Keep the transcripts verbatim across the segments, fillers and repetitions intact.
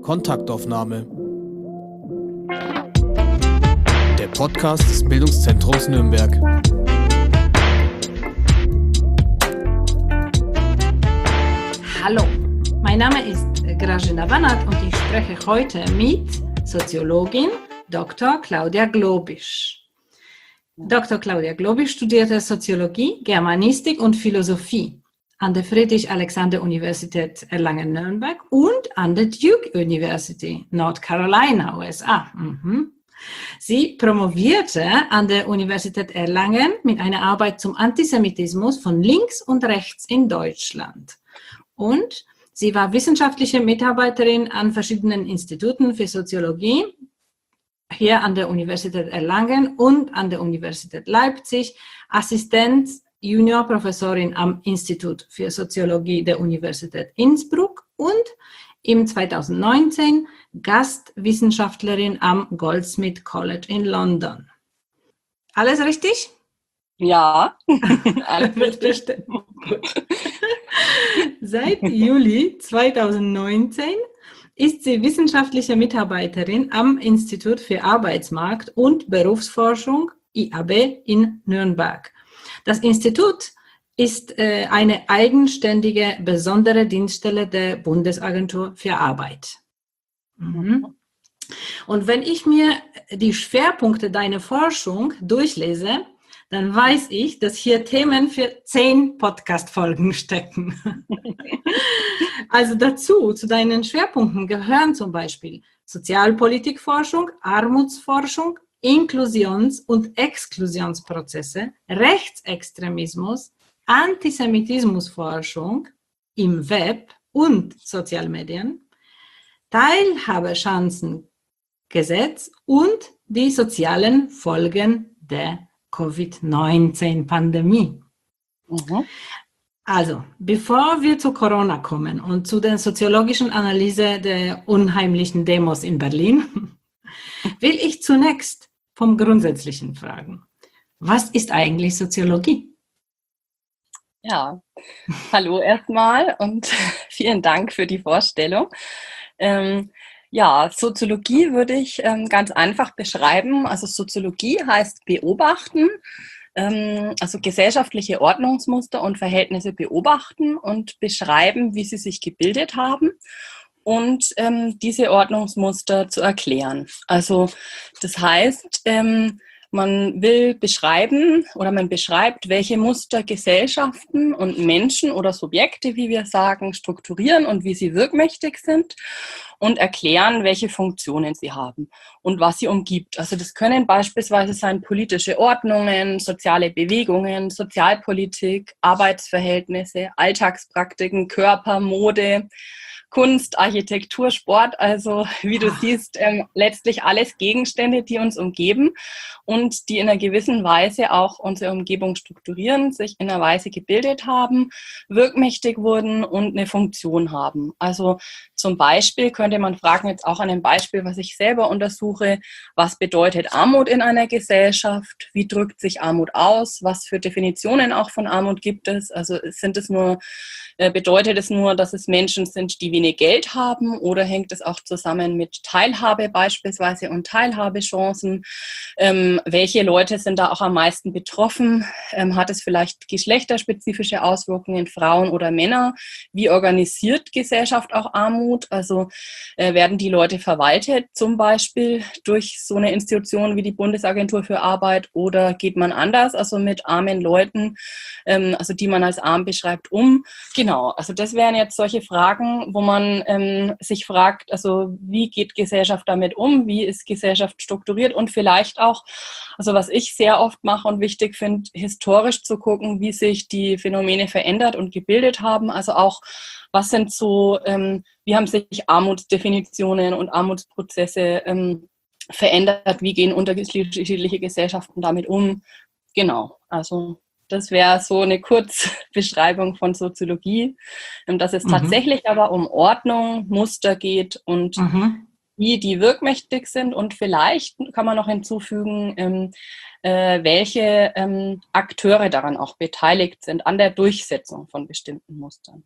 Kontaktaufnahme. Der Podcast des Bildungszentrums Nürnberg. Hallo, mein Name ist Grażyna Banat und ich spreche heute mit Soziologin Doktor Claudia Globisch. Doktor Claudia Globisch studierte Soziologie, Germanistik und Philosophie an der Friedrich-Alexander-Universität Erlangen-Nürnberg und an der Duke University, North Carolina, U S A. Mhm. Sie promovierte an der Universität Erlangen mit einer Arbeit zum Antisemitismus von links und rechts in Deutschland. Und sie war wissenschaftliche Mitarbeiterin an verschiedenen Instituten für Soziologie, hier an der Universität Erlangen und an der Universität Leipzig, Assistent Juniorprofessorin am Institut für Soziologie der Universität Innsbruck und im zweitausendneunzehn Gastwissenschaftlerin am Goldsmith College in London. Alles richtig? Ja, alles richtig. Seit Juli zweitausendneunzehn ist sie wissenschaftliche Mitarbeiterin am Institut für Arbeitsmarkt und Berufsforschung I A B in Nürnberg. Das Institut ist äh, eine eigenständige, besondere Dienststelle der Bundesagentur für Arbeit. Mhm. Und wenn ich mir die Schwerpunkte deiner Forschung durchlese, dann weiß ich, dass hier Themen für zehn Podcast-Folgen stecken. Also dazu, zu deinen Schwerpunkten gehören zum Beispiel Sozialpolitikforschung, Armutsforschung, Inklusions- und Exklusionsprozesse, Rechtsextremismus, Antisemitismusforschung im Web und Sozialmedien, Teilhabechancengesetz und die sozialen Folgen der Covid neunzehn Pandemie. Mhm. Also, bevor wir zu Corona kommen und zu der soziologischen Analyse der unheimlichen Demos in Berlin, will ich zunächst vom Grundsätzlichen fragen. Was ist eigentlich Soziologie? Ja, hallo erstmal und vielen Dank für die Vorstellung. Ähm, ja, Soziologie würde ich ähm, ganz einfach beschreiben. Also Soziologie heißt beobachten, ähm, also gesellschaftliche Ordnungsmuster und Verhältnisse beobachten und beschreiben, wie sie sich gebildet haben. Und ähm, diese Ordnungsmuster zu erklären. Also das heißt, ähm, man will beschreiben oder man beschreibt, welche Muster Gesellschaften und Menschen oder Subjekte, wie wir sagen, strukturieren und wie sie wirkmächtig sind und erklären, welche Funktionen sie haben und was sie umgibt. Also das können beispielsweise sein politische Ordnungen, soziale Bewegungen, Sozialpolitik, Arbeitsverhältnisse, Alltagspraktiken, Körper, Mode, Kunst, Architektur, Sport, also wie du siehst, ähm, letztlich alles Gegenstände, die uns umgeben und die in einer gewissen Weise auch unsere Umgebung strukturieren, sich in einer Weise gebildet haben, wirkmächtig wurden und eine Funktion haben. Also zum Beispiel könnte man fragen, jetzt auch an einem Beispiel, was ich selber untersuche, was bedeutet Armut in einer Gesellschaft? Wie drückt sich Armut aus? Was für Definitionen auch von Armut gibt es? Also sind es nur, bedeutet es nur, dass es Menschen sind, die wenig Geld haben, oder hängt es auch zusammen mit Teilhabe beispielsweise und Teilhabechancen? Ähm, welche Leute sind da auch am meisten betroffen? Ähm, hat es vielleicht geschlechterspezifische Auswirkungen, Frauen oder Männer? Wie organisiert Gesellschaft auch Armut? Also äh, werden die Leute verwaltet zum Beispiel durch so eine Institution wie die Bundesagentur für Arbeit, oder geht man anders, also mit armen Leuten, ähm, also die man als arm beschreibt, um? Genau, also das wären jetzt solche Fragen, wo man ähm, sich fragt, also wie geht Gesellschaft damit um, wie ist Gesellschaft strukturiert, und vielleicht auch, also was ich sehr oft mache und wichtig finde, historisch zu gucken, wie sich die Phänomene verändert und gebildet haben, also auch, was sind so, ähm, wie haben sich Armutsdefinitionen und Armutsprozesse ähm, verändert, wie gehen unterschiedliche Gesellschaften damit um, genau, also das wäre so eine Kurzbeschreibung von Soziologie, dass es mhm. tatsächlich aber um Ordnung, Muster geht und mhm. wie die wirkmächtig sind, und vielleicht kann man noch hinzufügen, ähm, äh, welche ähm, Akteure daran auch beteiligt sind an der Durchsetzung von bestimmten Mustern.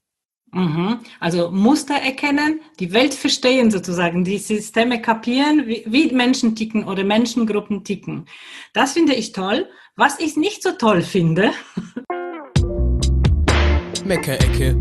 Mhm. Also Muster erkennen, die Welt verstehen sozusagen, die Systeme kapieren, wie, wie Menschen ticken oder Menschengruppen ticken. Das finde ich toll. Was ich nicht so toll finde, Meckerecke.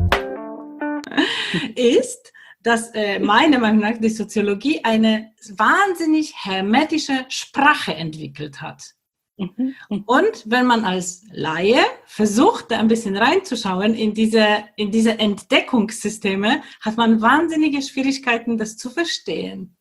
ist, dass äh, meiner Meinung nach die Soziologie eine wahnsinnig hermetische Sprache entwickelt hat. Mhm. Und wenn man als Laie versucht, da ein bisschen reinzuschauen in diese, in diese Entdeckungssysteme, hat man wahnsinnige Schwierigkeiten, das zu verstehen.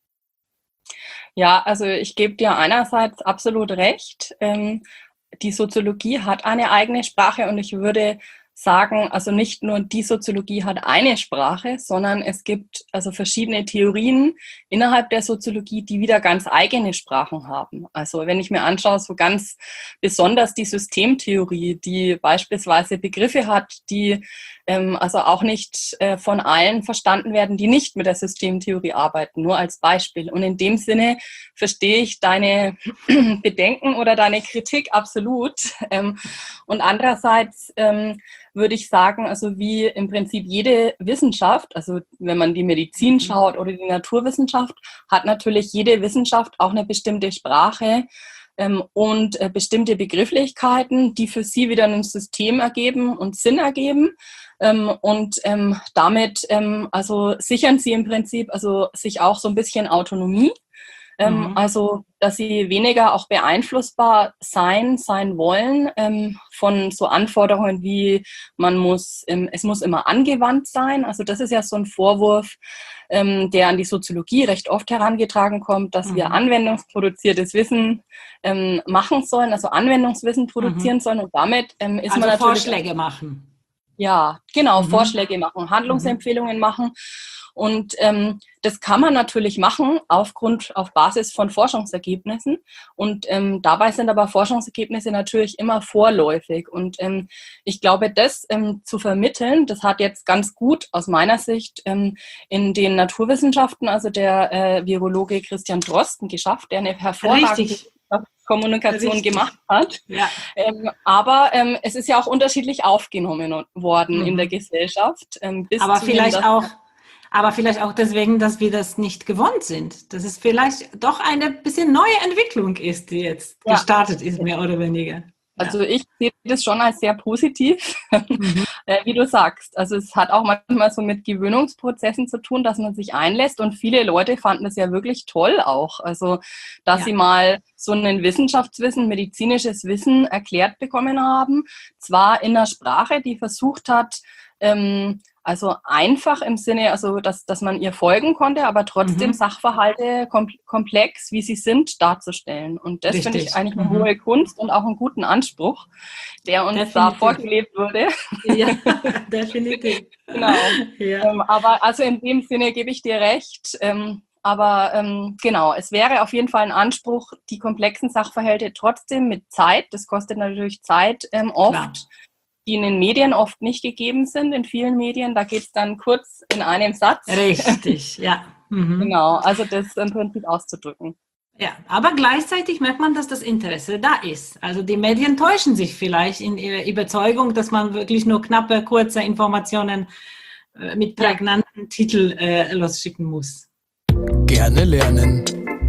Ja, also ich gebe dir einerseits absolut recht. Ähm, die Soziologie hat eine eigene Sprache und ich würde sagen, also nicht nur die Soziologie hat eine Sprache, sondern es gibt also verschiedene Theorien innerhalb der Soziologie, die wieder ganz eigene Sprachen haben. Also wenn ich mir anschaue, so ganz besonders die Systemtheorie, die beispielsweise Begriffe hat, die ähm, also auch nicht äh, von allen verstanden werden, die nicht mit der Systemtheorie arbeiten, nur als Beispiel. Und in dem Sinne verstehe ich deine Bedenken oder deine Kritik absolut. Ähm, und andererseits ähm, würde ich sagen, also wie im Prinzip jede Wissenschaft, also wenn man die Medizin schaut oder die Naturwissenschaft, hat natürlich jede Wissenschaft auch eine bestimmte Sprache ähm, und äh, bestimmte Begrifflichkeiten, die für sie wieder ein System ergeben und Sinn ergeben. Ähm, und ähm, damit ähm, also sichern sie im Prinzip also sich auch so ein bisschen Autonomie. Ähm, Mhm. Also, dass sie weniger auch beeinflussbar sein, sein wollen ähm, von so Anforderungen wie man muss, ähm, es muss immer angewandt sein. Also das ist ja so ein Vorwurf, ähm, der an die Soziologie recht oft herangetragen kommt, dass wir Mhm. anwendungsproduziertes Wissen ähm, machen sollen, also Anwendungswissen produzieren Mhm. sollen und damit ähm, ist Also man natürlich Vorschläge machen. ja, genau, Mhm. Vorschläge machen, Mhm. Handlungsempfehlungen machen. Und ähm, das kann man natürlich machen aufgrund, auf Basis von Forschungsergebnissen. Und ähm, dabei sind aber Forschungsergebnisse natürlich immer vorläufig. Und ähm, ich glaube, das ähm, zu vermitteln, das hat jetzt ganz gut aus meiner Sicht ähm, in den Naturwissenschaften, also der äh, Virologe Christian Drosten geschafft, der eine hervorragende Richtig, Kommunikation richtig. gemacht hat. Ja. Ähm, aber ähm, es ist ja auch unterschiedlich aufgenommen worden in der Mhm. Gesellschaft, ähm, bis Aber zu hin, vielleicht dass auch, aber vielleicht auch deswegen, dass wir das nicht gewohnt sind. Dass es vielleicht doch eine bisschen neue Entwicklung ist, die jetzt ja, gestartet ist, mehr oder weniger. Ja. also ich sehe das schon als sehr positiv, Mhm. äh, wie du sagst. Also es hat auch manchmal so mit Gewöhnungsprozessen zu tun, dass man sich einlässt und viele Leute fanden das ja wirklich toll auch. Also dass Ja. sie mal so ein Wissenschaftswissen, medizinisches Wissen erklärt bekommen haben, zwar in einer Sprache, die versucht hat, ähm, also einfach im Sinne, also dass, dass man ihr folgen konnte, aber trotzdem Mhm. Sachverhalte kom komplex, wie sie sind, darzustellen. Und das finde ich Richtig. eigentlich eine Mhm. hohe Kunst und auch einen guten Anspruch, der uns da Definitiv. vorgelebt wurde. Ja, definitiv. Genau. Ja. Ähm, aber also in dem Sinne gebe ich dir recht. Ähm, aber ähm, genau, es wäre auf jeden Fall ein Anspruch, die komplexen Sachverhalte trotzdem mit Zeit, das kostet natürlich Zeit ähm, Klar. oft, die in den Medien oft nicht gegeben sind, in vielen Medien. Da geht es dann kurz in einem Satz. Richtig, ja. Mhm. Genau, also das im Prinzip auszudrücken. Ja, aber gleichzeitig merkt man, dass das Interesse da ist. Also die Medien täuschen sich vielleicht in ihrer Überzeugung, dass man wirklich nur knappe, kurze Informationen äh, mit Ja. prägnanten Titel äh, losschicken muss. Gerne lernen.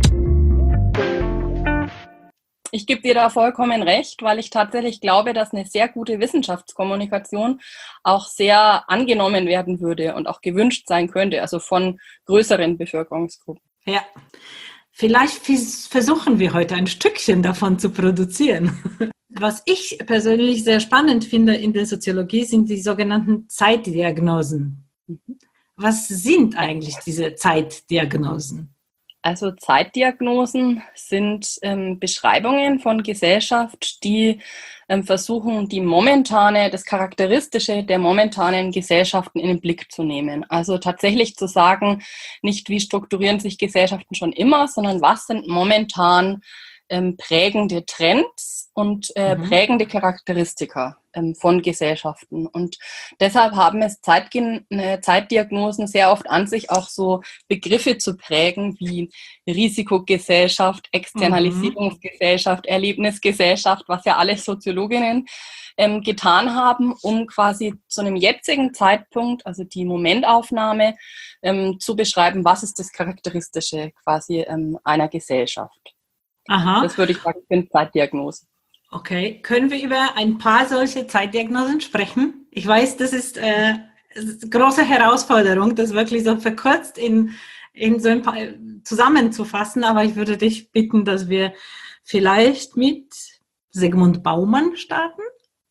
Ich gebe dir da vollkommen recht, weil ich tatsächlich glaube, dass eine sehr gute Wissenschaftskommunikation auch sehr angenommen werden würde und auch gewünscht sein könnte, also von größeren Bevölkerungsgruppen. Ja, vielleicht versuchen wir heute ein Stückchen davon zu produzieren. Was ich persönlich sehr spannend finde in der Soziologie sind die sogenannten Zeitdiagnosen. Was sind eigentlich diese Zeitdiagnosen? Also Zeitdiagnosen sind ähm, Beschreibungen von Gesellschaft, die ähm, versuchen, die momentane, das Charakteristische der momentanen Gesellschaften in den Blick zu nehmen. Also tatsächlich zu sagen, nicht wie strukturieren sich Gesellschaften schon immer, sondern was sind momentan ähm, prägende Trends und äh, Mhm. prägende Charakteristika ähm, von Gesellschaften. Und deshalb haben es Zeitgen äh, Zeitdiagnosen sehr oft an sich, auch so Begriffe zu prägen wie Risikogesellschaft, Externalisierungsgesellschaft, Erlebnisgesellschaft, was ja alle Soziologinnen ähm, getan haben, um quasi zu einem jetzigen Zeitpunkt, also die Momentaufnahme, ähm, zu beschreiben, was ist das Charakteristische quasi ähm, einer Gesellschaft. Aha, Das würde ich sagen, sind Zeitdiagnosen. okay. Können wir über ein paar solche Zeitdiagnosen sprechen? Ich weiß, das ist, äh, es ist eine große Herausforderung, das wirklich so verkürzt in, in so ein paar zusammenzufassen, aber ich würde dich bitten, dass wir vielleicht mit Zygmunt Baumann starten.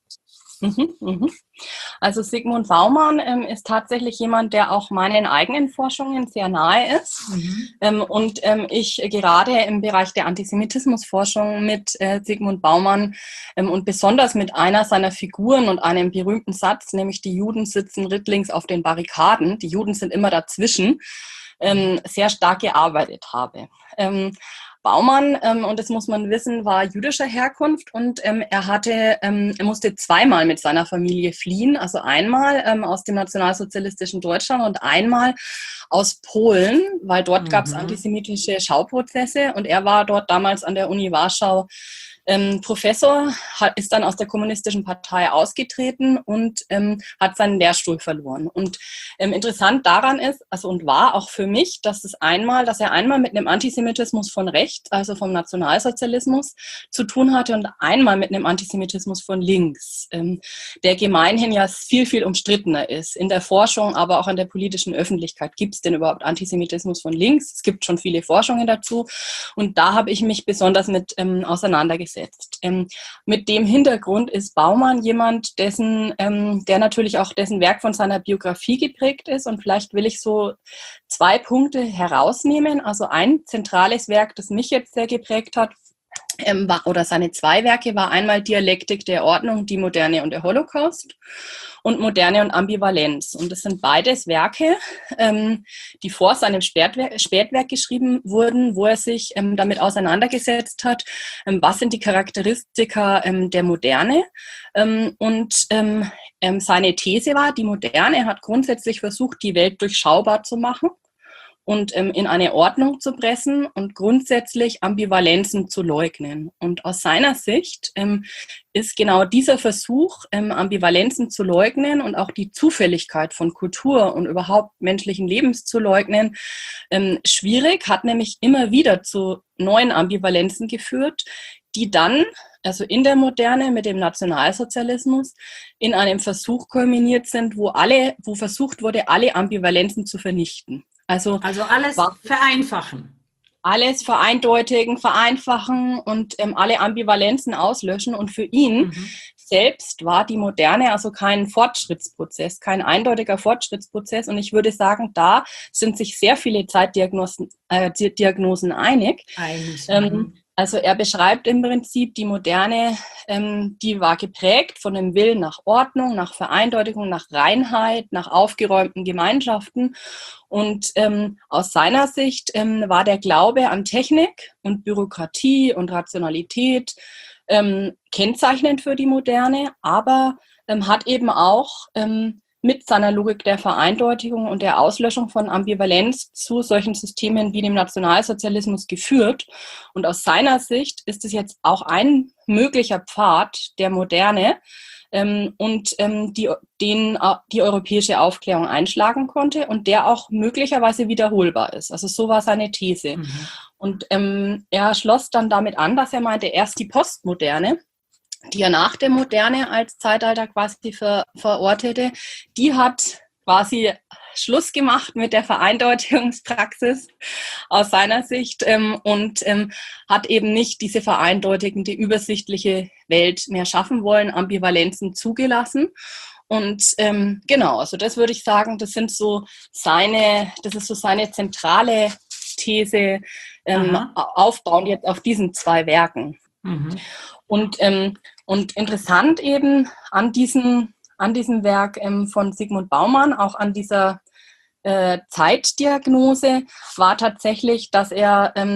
Mhm, mhm. Also Zygmunt Baumann ähm, ist tatsächlich jemand, der auch meinen eigenen Forschungen sehr nahe ist. Mhm. Ähm, und ähm, ich gerade im Bereich der Antisemitismusforschung mit äh, Zygmunt Baumann ähm, und besonders mit einer seiner Figuren und einem berühmten Satz, nämlich die Juden sitzen rittlings auf den Barrikaden, die Juden sind immer dazwischen, ähm, sehr stark gearbeitet habe. Ähm, Baumann, ähm, und das muss man wissen, war jüdischer Herkunft und ähm, er hatte, ähm, er musste zweimal mit seiner Familie fliehen, also einmal ähm, aus dem nationalsozialistischen Deutschland und einmal aus Polen, weil dort gab es Mhm. antisemitische Schauprozesse und er war dort damals an der Uni Warschau ähm, Professor, hat, ist dann aus der kommunistischen Partei ausgetreten und ähm, hat seinen Lehrstuhl verloren. Und ähm, interessant daran ist, also und war auch für mich, dass es einmal, dass er einmal mit einem Antisemitismus von rechts, also vom Nationalsozialismus, zu tun hatte und einmal mit einem Antisemitismus von links, ähm, der gemeinhin ja viel, viel umstrittener ist. In der Forschung, aber auch in der politischen Öffentlichkeit. Gibt es denn überhaupt Antisemitismus von links? Es gibt schon viele Forschungen dazu. Und da habe ich mich besonders mit ähm, auseinandergesetzt. Ähm, mit dem Hintergrund ist Baumann jemand, dessen, ähm, der natürlich auch dessen Werk von seiner Biografie geprägt ist. Und vielleicht will ich so zwei Punkte herausnehmen. Also ein zentrales Werk, das mich jetzt sehr geprägt hat, ähm, war, oder seine zwei Werke, war einmal Dialektik der Ordnung, die Moderne und der Holocaust und Moderne und Ambivalenz. Und das sind beides Werke, ähm, die vor seinem Spätwerk, Spätwerk geschrieben wurden, wo er sich ähm, damit auseinandergesetzt hat, ähm, was sind die Charakteristika ähm, der Moderne. Ähm, und ähm, ähm, seine These war, die Moderne hat grundsätzlich versucht, die Welt durchschaubar zu machen und ähm, in eine Ordnung zu pressen und grundsätzlich Ambivalenzen zu leugnen. Und aus seiner Sicht ähm, ist genau dieser Versuch, ähm, Ambivalenzen zu leugnen und auch die Zufälligkeit von Kultur und überhaupt menschlichen Lebens zu leugnen, ähm, schwierig, hat nämlich immer wieder zu neuen Ambivalenzen geführt, die dann, also in der Moderne mit dem Nationalsozialismus, in einem Versuch kulminiert sind, wo alle, wo versucht wurde, alle Ambivalenzen zu vernichten. Also, Also alles vereinfachen. Alles vereindeutigen, vereinfachen und ähm, alle Ambivalenzen auslöschen. Und für ihn Mhm. selbst war die Moderne also kein Fortschrittsprozess, kein eindeutiger Fortschrittsprozess. Und ich würde sagen, da sind sich sehr viele Zeitdiagnosen äh, Diagnosen einig. Einig. Ähm, Mhm. Also er beschreibt im Prinzip die Moderne, ähm, die war geprägt von dem Willen nach Ordnung, nach Vereindeutigung, nach Reinheit, nach aufgeräumten Gemeinschaften. Und ähm, aus seiner Sicht ähm, war der Glaube an Technik und Bürokratie und Rationalität ähm, kennzeichnend für die Moderne, aber ähm, hat eben auch ähm, mit seiner Logik der Vereindeutigung und der Auslöschung von Ambivalenz zu solchen Systemen wie dem Nationalsozialismus geführt. Und aus seiner Sicht ist es jetzt auch ein möglicher Pfad der Moderne ähm, und ähm, die, den äh, die europäische Aufklärung einschlagen konnte und der auch möglicherweise wiederholbar ist. Also so war seine These. Mhm. Und ähm, er schloss dann damit an, dass er meinte, erst die Postmoderne, die er nach der Moderne als Zeitalter quasi ver, verortete, die hat quasi Schluss gemacht mit der Vereindeutigungspraxis aus seiner Sicht ähm, und ähm, hat eben nicht diese vereindeutigende, übersichtliche Welt mehr schaffen wollen, Ambivalenzen zugelassen. Und ähm, genau, also das würde ich sagen, das sind so seine, das ist so seine zentrale These, ähm, aufbauend jetzt auf diesen zwei Werken. Mhm. Und, ähm, und interessant eben an diesem, an diesem Werk ähm, von Zygmunt Baumann, auch an dieser äh, Zeitdiagnose, war tatsächlich, dass er ähm,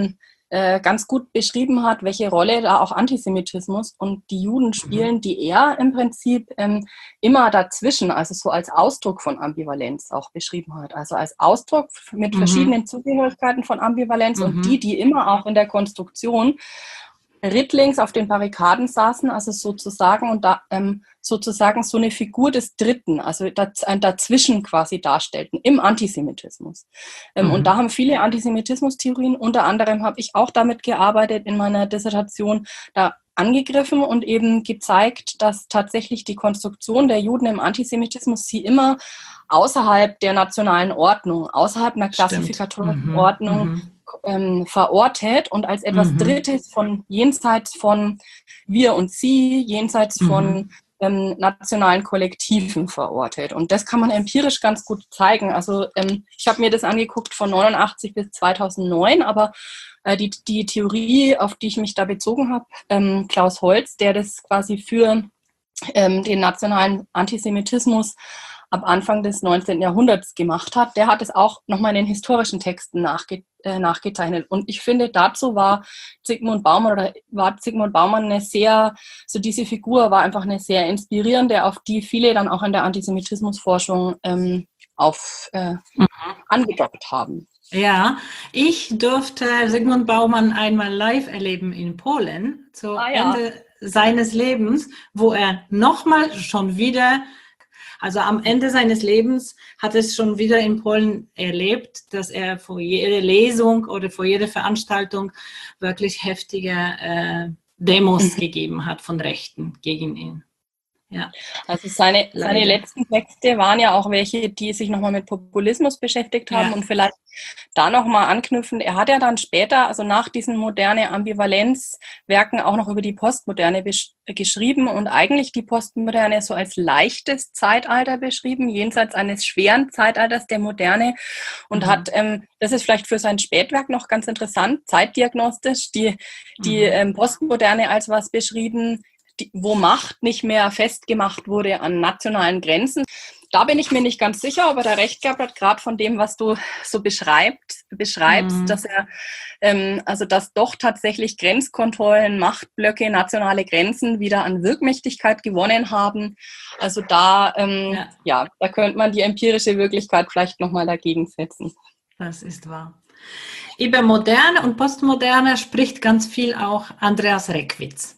äh, ganz gut beschrieben hat, welche Rolle da auch Antisemitismus und die Juden spielen, mhm. die er im Prinzip ähm, immer dazwischen, also so als Ausdruck von Ambivalenz auch beschrieben hat. Also als Ausdruck mit mhm. verschiedenen Zugehörigkeiten von Ambivalenz mhm. und die, die immer auch in der Konstruktion rittlings auf den Barrikaden saßen, also sozusagen und da ähm, sozusagen so eine Figur des Dritten, also daz- ein dazwischen quasi darstellten im Antisemitismus. Ähm, mhm. Und da haben viele Antisemitismus-Theorien, unter anderem habe ich auch damit gearbeitet in meiner Dissertation, da angegriffen und eben gezeigt, dass tatsächlich die Konstruktion der Juden im Antisemitismus sie immer außerhalb der nationalen Ordnung, außerhalb einer klassifikatorischen mhm. Ordnung mhm. Ähm, verortet und als etwas mhm. Drittes von jenseits von wir und sie, jenseits mhm. von ähm, nationalen Kollektiven verortet. Und das kann man empirisch ganz gut zeigen. Also ähm, ich habe mir das angeguckt von neunundachtzig bis zweitausendneun, aber äh, die, die Theorie, auf die ich mich da bezogen habe, ähm, Klaus Holz, der das quasi für ähm, den nationalen Antisemitismus ab Anfang des neunzehnten Jahrhunderts gemacht hat, der hat es auch nochmal in den historischen Texten nachge äh, nachgezeichnet. Und ich finde, dazu war Zygmunt Baumann oder war Zygmunt Baumann eine sehr, so diese Figur war einfach eine sehr inspirierende, auf die viele dann auch in der Antisemitismusforschung ähm, auf äh, mhm. angedockt haben. Ja, ich durfte Zygmunt Baumann einmal live erleben in Polen, zu ah, ja. Ende seines Lebens, wo er nochmal schon wieder Also am Ende seines Lebens hat es schon wieder in Polen erlebt, dass er vor jeder Lesung oder vor jeder Veranstaltung wirklich heftige äh, Demos gegeben hat von Rechten gegen ihn. Ja. Also seine, seine letzten Texte waren ja auch welche, die sich nochmal mit Populismus beschäftigt haben ja. und vielleicht da nochmal anknüpfen. Er hat ja dann später, also nach diesen moderne Ambivalenzwerken auch noch über die Postmoderne geschrieben und eigentlich die Postmoderne so als leichtes Zeitalter beschrieben, jenseits eines schweren Zeitalters der Moderne und mhm. hat, ähm, das ist vielleicht für sein Spätwerk noch ganz interessant, zeitdiagnostisch, die, die mhm. ähm, Postmoderne als was beschrieben, Die, wo Macht nicht mehr festgemacht wurde an nationalen Grenzen. Da bin ich mir nicht ganz sicher, ob er da recht gehabt hat, gerade von dem, was du so beschreibst, beschreibst mhm. dass er, ähm, also dass doch tatsächlich Grenzkontrollen, Machtblöcke, nationale Grenzen wieder an Wirkmächtigkeit gewonnen haben. Also da, ähm, ja. ja, da könnte man die empirische Wirklichkeit vielleicht nochmal dagegen setzen. Das ist wahr. Über Moderne und Postmoderne spricht ganz viel auch Andreas Reckwitz.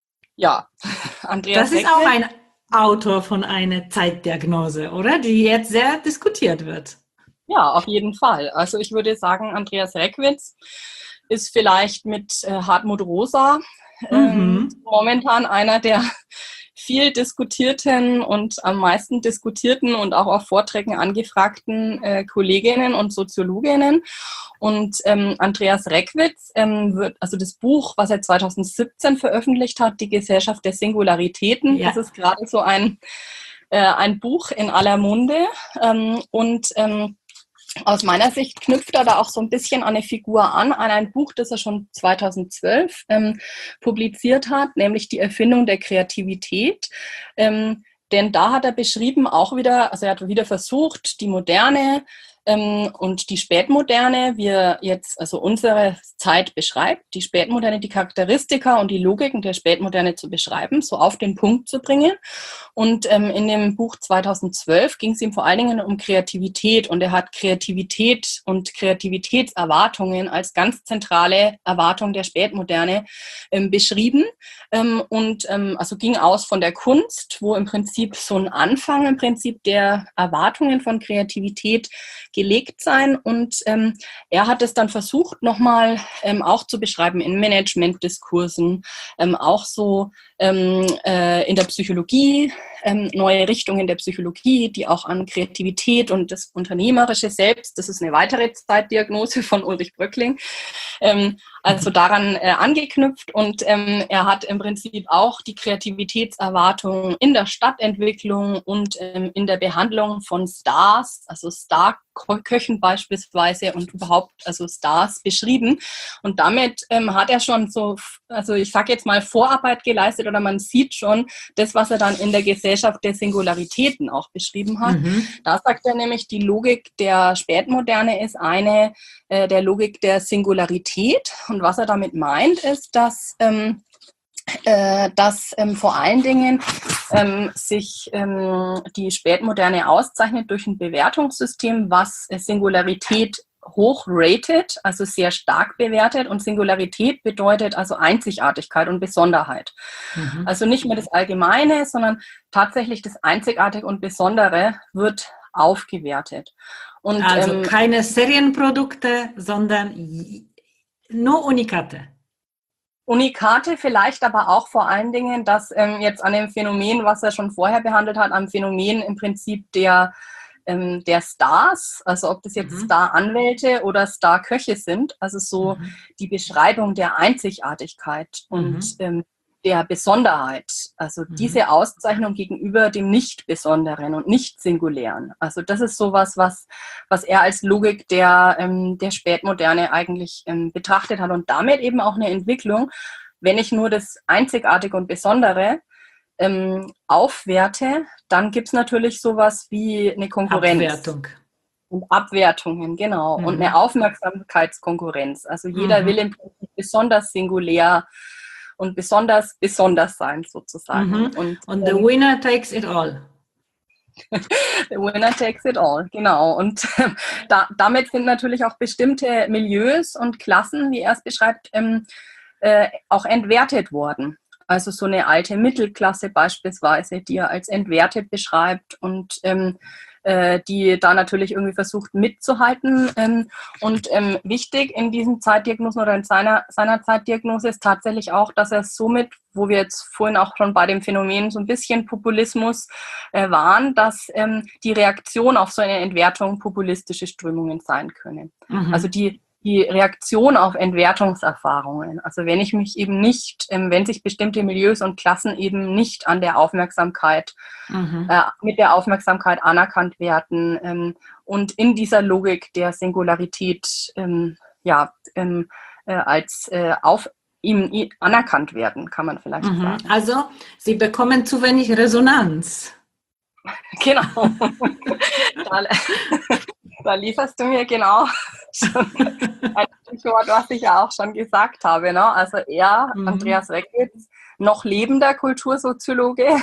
Ja, Andreas Das ist auch ein Autor von einer Zeitdiagnose, oder? Die jetzt sehr diskutiert wird. Ja, auf jeden Fall. Also ich würde sagen, Andreas Reckwitz ist vielleicht mit äh, Hartmut Rosa äh, mhm. momentan einer der viel diskutierten und am meisten diskutierten und auch auf Vorträgen angefragten äh, Kolleginnen und Soziologinnen. Und ähm, Andreas Reckwitz ähm, wird, also das Buch, was er zweitausendsiebzehn veröffentlicht hat, Die Gesellschaft der Singularitäten, ja. das ist gerade so ein, äh, ein Buch in aller Munde. Ähm, und ähm, aus meiner Sicht knüpft er da auch so ein bisschen an eine Figur an, an ein Buch, das er schon zweitausendzwölf ähm, publiziert hat, nämlich Die Erfindung der Kreativität. Ähm, denn da hat er beschrieben auch wieder, also er hat wieder versucht, die Moderne ähm, und die Spätmoderne, wie er jetzt also unsere Zeit beschreibt, die Spätmoderne, die Charakteristika und die Logiken der Spätmoderne zu beschreiben, so auf den Punkt zu bringen. Und ähm, in dem Buch zweitausendzwölf ging es ihm vor allen Dingen um Kreativität und er hat Kreativität und Kreativitätserwartungen als ganz zentrale Erwartung der Spätmoderne ähm, beschrieben ähm, und ähm, also ging aus von der Kunst, wo im Prinzip so ein Anfang im Prinzip der Erwartungen von Kreativität gelegt sein und ähm, er hat es dann versucht nochmal ähm, auch zu beschreiben in Managementdiskursen, ähm, auch so ähm, äh, in der Psychologie, ähm, neue Richtungen der Psychologie, die auch an Kreativität und das unternehmerische Selbst, das ist eine weitere Zeitdiagnose von Ulrich Bröckling, ähm, also daran äh, angeknüpft und ähm, er hat im Prinzip auch die Kreativitätserwartung in der Stadtentwicklung und ähm, in der Behandlung von Stars, also Star-Köchen beispielsweise und überhaupt also Stars beschrieben und damit ähm, hat er schon so, also ich sage jetzt mal Vorarbeit geleistet betrachtet oder man sieht schon das, was er dann in der Gesellschaft der Singularitäten auch beschrieben hat. Mhm. Da sagt er nämlich, die Logik der Spätmoderne ist eine äh, der Logik der Singularität. Und was er damit meint, ist, dass ähm, äh, dass ähm, vor allen Dingen ähm, sich ähm, die Spätmoderne auszeichnet durch ein Bewertungssystem, was äh, Singularität hoch rated, also sehr stark bewertet. Und Singularität bedeutet also Einzigartigkeit und Besonderheit. Mhm. Also nicht mehr das Allgemeine, sondern tatsächlich das Einzigartige und Besondere wird aufgewertet. Und, also ähm, keine Serienprodukte, sondern nur Unikate. Unikate vielleicht, aber auch vor allen Dingen, dass ähm, jetzt an dem Phänomen, was er schon vorher behandelt hat, am Phänomen im Prinzip der, ähm, der Stars, also ob das jetzt mhm. Star-Anwälte oder Star-Köche sind, also so mhm. die Beschreibung der Einzigartigkeit mhm. und ähm, der Besonderheit, also mhm. diese Auszeichnung gegenüber dem Nicht-Besonderen und Nicht-Singulären. Also das ist sowas, was, was er als Logik der, ähm, der Spätmoderne eigentlich ähm, betrachtet hat und damit eben auch eine Entwicklung, wenn ich nur das Einzigartige und Besondere ähm, aufwerte, dann gibt es natürlich sowas wie eine Konkurrenz. Abwertung. Und Abwertungen, genau. Mhm. Und eine Aufmerksamkeitskonkurrenz. Also jeder mhm. will im Prinzip besonders singulär und besonders besonders sein, sozusagen. Mhm. Und, und the winner takes it all. The winner takes it all, genau. Und äh, da, damit sind natürlich auch bestimmte Milieus und Klassen, wie er es beschreibt, ähm, äh, auch entwertet worden. Also so eine alte Mittelklasse beispielsweise, die er als entwertet beschreibt und ähm, äh, die da natürlich irgendwie versucht mitzuhalten. Ähm, und ähm, wichtig in diesen Zeitdiagnosen oder in seiner, seiner Zeitdiagnose ist tatsächlich auch, dass er somit, wo wir jetzt vorhin auch schon bei dem Phänomen so ein bisschen Populismus äh, waren, dass ähm, die Reaktion auf so eine Entwertung populistische Strömungen sein können. Mhm. Also die Die Reaktion auf Entwertungserfahrungen. Also wenn ich mich eben nicht, ähm, wenn sich bestimmte Milieus und Klassen eben nicht an der Aufmerksamkeit, mhm. äh, mit der Aufmerksamkeit anerkannt werden ähm, und in dieser Logik der Singularität ähm, ja, ähm, äh, als äh, auf ihm anerkannt werden, kann man vielleicht mhm. sagen. Also sie bekommen zu wenig Resonanz. Genau. da, da lieferst du mir genau schon ein Stichwort, was ich ja auch schon gesagt habe. Ne? Also er, mhm. Andreas Reckwitz, noch lebender Kultursoziologe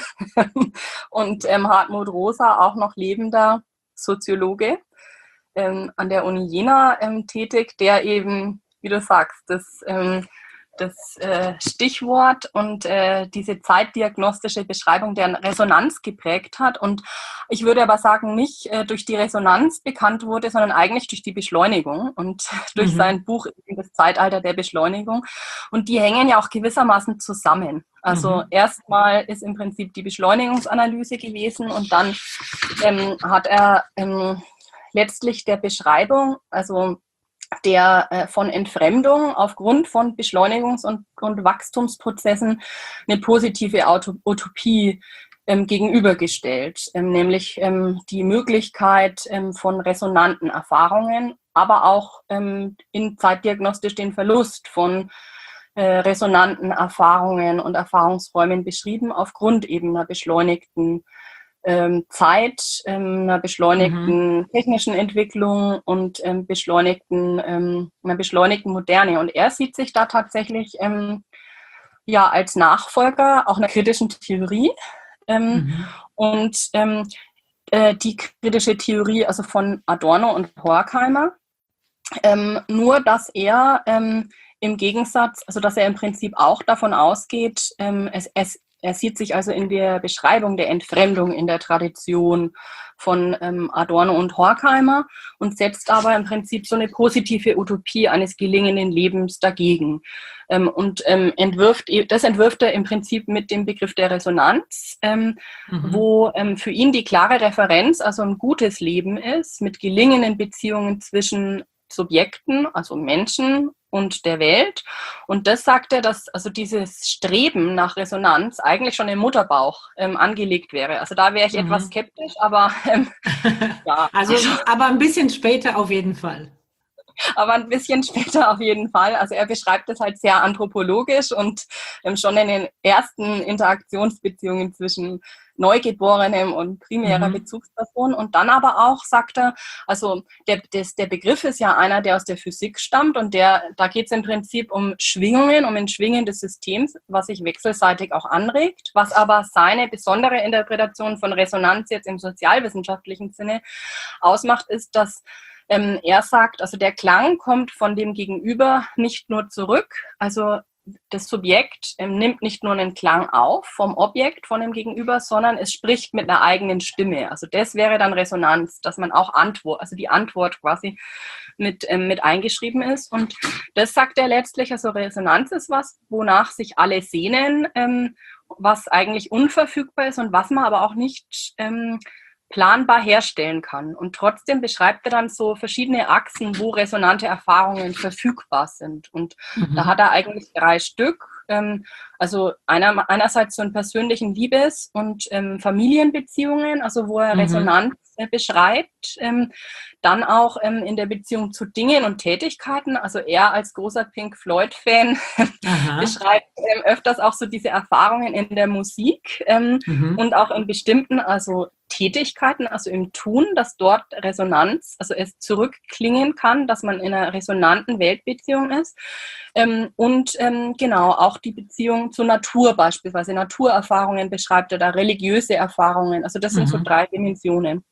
und ähm, Hartmut Rosa, auch noch lebender Soziologe, ähm, an der Uni Jena ähm, tätig, der eben, wie du sagst, das ähm, das äh, Stichwort und äh, diese zeitdiagnostische Beschreibung der Resonanz geprägt hat. Und ich würde aber sagen, nicht äh, durch die Resonanz bekannt wurde, sondern eigentlich durch die Beschleunigung und durch mhm. sein Buch Das Zeitalter der Beschleunigung. Und die hängen ja auch gewissermaßen zusammen. Also mhm. erstmal ist im Prinzip die Beschleunigungsanalyse gewesen und dann ähm, hat er ähm, letztlich der Beschreibung, also der äh, von Entfremdung aufgrund von Beschleunigungs- und, und Wachstumsprozessen eine positive Auto- Utopie ähm, gegenübergestellt, ähm, nämlich ähm, die Möglichkeit ähm, von resonanten Erfahrungen, aber auch ähm, in zeitdiagnostisch den Verlust von äh, resonanten Erfahrungen und Erfahrungsräumen beschrieben, aufgrund eben einer beschleunigten Ähm, Zeit, ähm, einer beschleunigten mhm. technischen Entwicklung und ähm, beschleunigten, ähm, einer beschleunigten Moderne. Und er sieht sich da tatsächlich ähm, ja als Nachfolger auch einer kritischen Theorie. Ähm, mhm. Und ähm, äh, die kritische Theorie also von Adorno und Horkheimer. Ähm, nur, dass er ähm, im Gegensatz, also dass er im Prinzip auch davon ausgeht, ähm, es, es Er sieht sich also in der Beschreibung der Entfremdung in der Tradition von ähm, Adorno und Horkheimer und setzt aber im Prinzip so eine positive Utopie eines gelingenden Lebens dagegen. Ähm, und ähm, entwirft, das entwirft er im Prinzip mit dem Begriff der Resonanz, ähm, mhm. wo ähm, für ihn die klare Referenz also ein gutes Leben ist, mit gelingenden Beziehungen zwischen Subjekten, also Menschen und der Welt. Und das sagt er, dass also dieses Streben nach Resonanz eigentlich schon im Mutterbauch ähm, angelegt wäre. Also da wäre ich mhm. etwas skeptisch, aber ähm, ja. Also aber ein bisschen später auf jeden Fall. aber ein bisschen später auf jeden Fall. Also er beschreibt es halt sehr anthropologisch und ähm, schon in den ersten Interaktionsbeziehungen zwischen Neugeborenem und primärer Mhm. Bezugsperson. Und dann aber auch, sagt er, also der, des, der Begriff ist ja einer, der aus der Physik stammt und der, da geht es im Prinzip um Schwingungen, um ein Schwingen des Systems, was sich wechselseitig auch anregt, was aber seine besondere Interpretation von Resonanz jetzt im sozialwissenschaftlichen Sinne ausmacht, ist, dass ähm, er sagt, also der Klang kommt von dem Gegenüber nicht nur zurück, also das Subjekt ähm, nimmt nicht nur einen Klang auf vom Objekt, von dem Gegenüber, sondern es spricht mit einer eigenen Stimme. Also das wäre dann Resonanz, dass man auch Antwort, also die Antwort quasi mit, ähm, mit eingeschrieben ist. Und das sagt er letztlich, also Resonanz ist was, wonach sich alle sehnen, ähm, was eigentlich unverfügbar ist und was man aber auch nicht ähm, planbar herstellen kann. Und trotzdem beschreibt er dann so verschiedene Achsen, wo resonante Erfahrungen verfügbar sind. Und Mhm. da hat er eigentlich drei Stück. Ähm, also einer, einerseits so einen persönlichen Liebes- und ähm, Familienbeziehungen, also wo er Mhm. Resonanz äh, beschreibt. Ähm, dann auch ähm, in der Beziehung zu Dingen und Tätigkeiten. Also er als großer Pink Floyd-Fan beschreibt ähm, öfters auch so diese Erfahrungen in der Musik ähm, Mhm. und auch in bestimmten, also Tätigkeiten, also im Tun, dass dort Resonanz, also es zurückklingen kann, dass man in einer resonanten Weltbeziehung ist. Ähm, und ähm, genau, auch die Beziehung zur Natur beispielsweise, Naturerfahrungen beschreibt er da, religiöse Erfahrungen. Also das sind so Mhm. drei Dimensionen.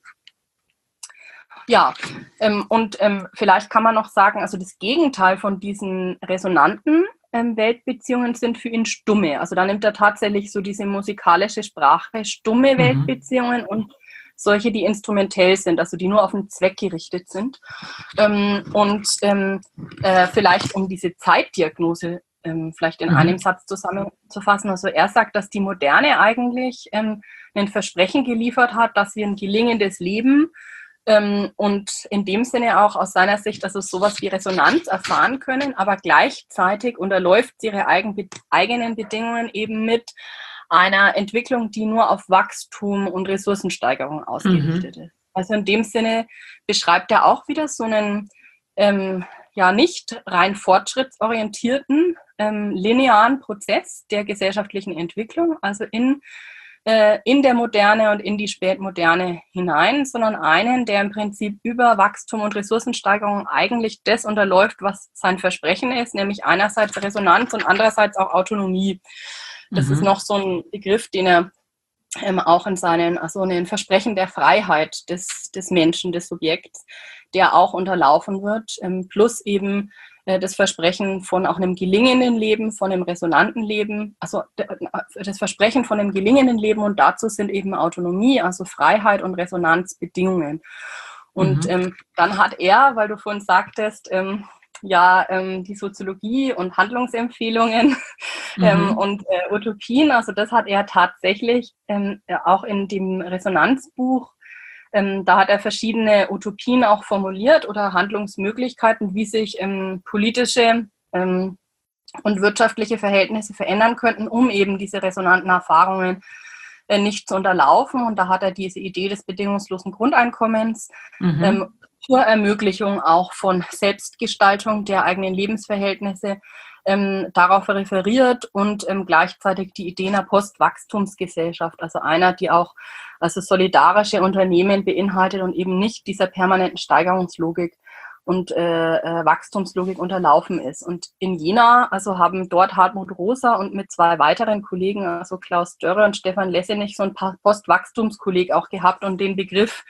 Ja, ähm, und ähm, vielleicht kann man noch sagen, also das Gegenteil von diesen resonanten ähm, Weltbeziehungen sind für ihn stumme. Also da nimmt er tatsächlich so diese musikalische Sprache, stumme Mhm. Weltbeziehungen und solche, die instrumentell sind, also die nur auf den Zweck gerichtet sind. Ähm, und ähm, äh, vielleicht um diese Zeitdiagnose ähm, vielleicht in Mhm. einem Satz zusammenzufassen. Also er sagt, dass die Moderne eigentlich ähm, ein Versprechen geliefert hat, dass wir ein gelingendes Leben ähm, und in dem Sinne auch aus seiner Sicht, dass es sowas wie Resonanz erfahren können, aber gleichzeitig unterläuft sie ihre eigen, eigenen Bedingungen eben mit einer Entwicklung, die nur auf Wachstum und Ressourcensteigerung ausgerichtet Mhm. ist. Also in dem Sinne beschreibt er auch wieder so einen ähm, ja nicht rein fortschrittsorientierten, ähm, linearen Prozess der gesellschaftlichen Entwicklung, also in in der Moderne und in die Spätmoderne hinein, sondern einen, der im Prinzip über Wachstum und Ressourcensteigerung eigentlich das unterläuft, was sein Versprechen ist, nämlich einerseits Resonanz und andererseits auch Autonomie. Das ist Mhm. noch so ein Begriff, den er ähm, auch in seinen, also ein Versprechen der Freiheit des, des Menschen, des Subjekts, der auch unterlaufen wird, ähm, plus eben das Versprechen von auch einem gelingenden Leben, von einem resonanten Leben, also das Versprechen von einem gelingenden Leben und dazu sind eben Autonomie, also Freiheit und Resonanz Bedingungen. Und Mhm. ähm, dann hat er, weil du vorhin sagtest, ähm, ja, ähm, die Soziologie und Handlungsempfehlungen ähm, Mhm. und äh, Utopien, also das hat er tatsächlich ähm, auch in dem Resonanzbuch. Ähm, da hat er verschiedene Utopien auch formuliert oder Handlungsmöglichkeiten, wie sich ähm, politische ähm, und wirtschaftliche Verhältnisse verändern könnten, um eben diese resonanten Erfahrungen äh, nicht zu unterlaufen. Und da hat er diese Idee des bedingungslosen Grundeinkommens Mhm. ähm, zur Ermöglichung auch von Selbstgestaltung der eigenen Lebensverhältnisse ähm, darauf referiert und ähm, gleichzeitig die Idee einer Postwachstumsgesellschaft, also einer, die auch also solidarische Unternehmen beinhaltet und eben nicht dieser permanenten Steigerungslogik und äh, äh, Wachstumslogik unterlaufen ist. Und in Jena, also haben dort Hartmut Rosa und mit zwei weiteren Kollegen, also Klaus Dörre und Stefan Lessenich, so ein Postwachstumskolleg auch gehabt und den Begriff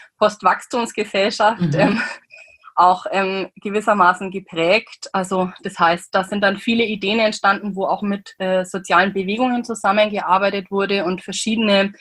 Postwachstumsgesellschaft Mhm. ähm, auch ähm, gewissermaßen geprägt. Also das heißt, da sind dann viele Ideen entstanden, wo auch mit äh, sozialen Bewegungen zusammengearbeitet wurde und verschiedene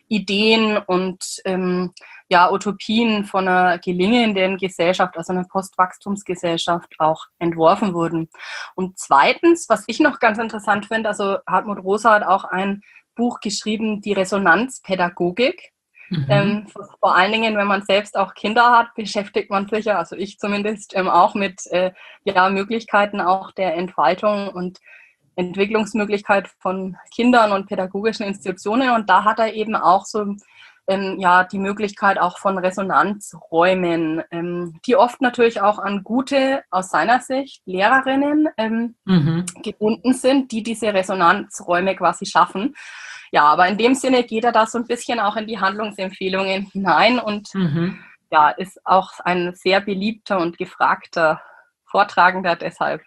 Ideen und ähm, ja, Utopien von einer gelingenden Gesellschaft, also einer Postwachstumsgesellschaft auch entworfen wurden. Und zweitens, was ich noch ganz interessant finde, also Hartmut Rosa hat auch ein Buch geschrieben, die Resonanzpädagogik. Mhm. Ähm, vor allen Dingen, wenn man selbst auch Kinder hat, beschäftigt man sich ja, also ich zumindest, ähm, auch mit äh, ja, Möglichkeiten auch der Entfaltung und Entwicklungsmöglichkeit von Kindern und pädagogischen Institutionen. Und da hat er eben auch so ähm, ja die Möglichkeit auch von Resonanzräumen, ähm, die oft natürlich auch an gute, aus seiner Sicht, Lehrerinnen ähm, mhm. gebunden sind, die diese Resonanzräume quasi schaffen. Ja, aber in dem Sinne geht er da so ein bisschen auch in die Handlungsempfehlungen hinein und mhm. ja, ist auch ein sehr beliebter und gefragter Vortragender deshalb.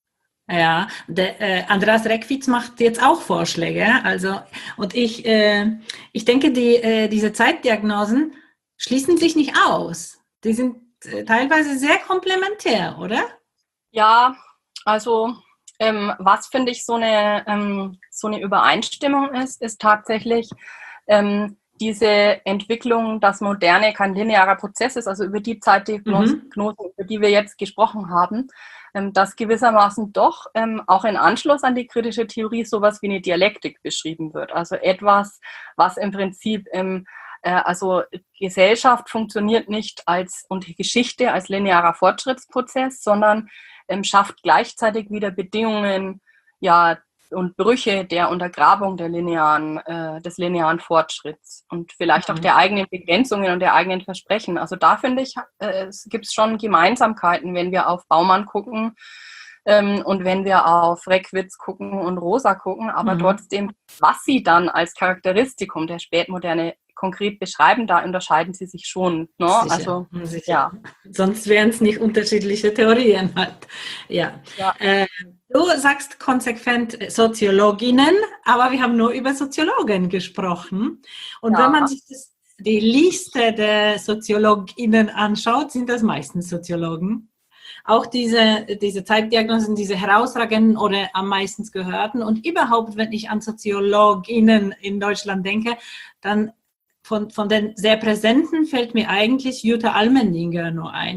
Ja, der, äh, Andreas Reckwitz macht jetzt auch Vorschläge. Also, und ich, äh, ich denke, die, äh, diese Zeitdiagnosen schließen sich nicht aus. Die sind äh, teilweise sehr komplementär, oder? Ja, also ähm, was finde ich so eine, ähm, so eine Übereinstimmung ist, ist tatsächlich ähm, diese Entwicklung, dass Moderne kein linearer Prozess ist, also über die Zeitdiagnosen, mhm. über die wir jetzt gesprochen haben, ähm, dass gewissermaßen doch ähm, auch in Anschluss an die kritische Theorie sowas wie eine Dialektik beschrieben wird. Also etwas, was im Prinzip ähm, äh, also Gesellschaft funktioniert nicht als und Geschichte als linearer Fortschrittsprozess, sondern ähm, schafft gleichzeitig wieder Bedingungen, ja, und Brüche der Untergrabung der linearen, äh, des linearen Fortschritts und vielleicht mhm. auch der eigenen Begrenzungen und der eigenen Versprechen. Also da finde ich, äh, es gibt schon Gemeinsamkeiten, wenn wir auf Baumann gucken ähm, und wenn wir auf Reckwitz gucken und Rosa gucken, aber mhm. trotzdem, was sie dann als Charakteristikum der Spätmoderne konkret beschreiben, da unterscheiden sie sich schon. Ne? Sicher, also, sicher. Ja. Sonst wären es nicht unterschiedliche Theorien halt. Ja. ja. Äh, du sagst konsequent Soziologinnen, aber wir haben nur über Soziologen gesprochen. Und ja. wenn man sich das, die Liste der Soziologinnen anschaut, sind das meistens Soziologen. Auch diese, diese Zeitdiagnosen, diese herausragenden oder am meisten gehörten. Und überhaupt, wenn ich an Soziologinnen in Deutschland denke, dann Von, von den sehr Präsenten fällt mir eigentlich Jutta Almendinger nur ein.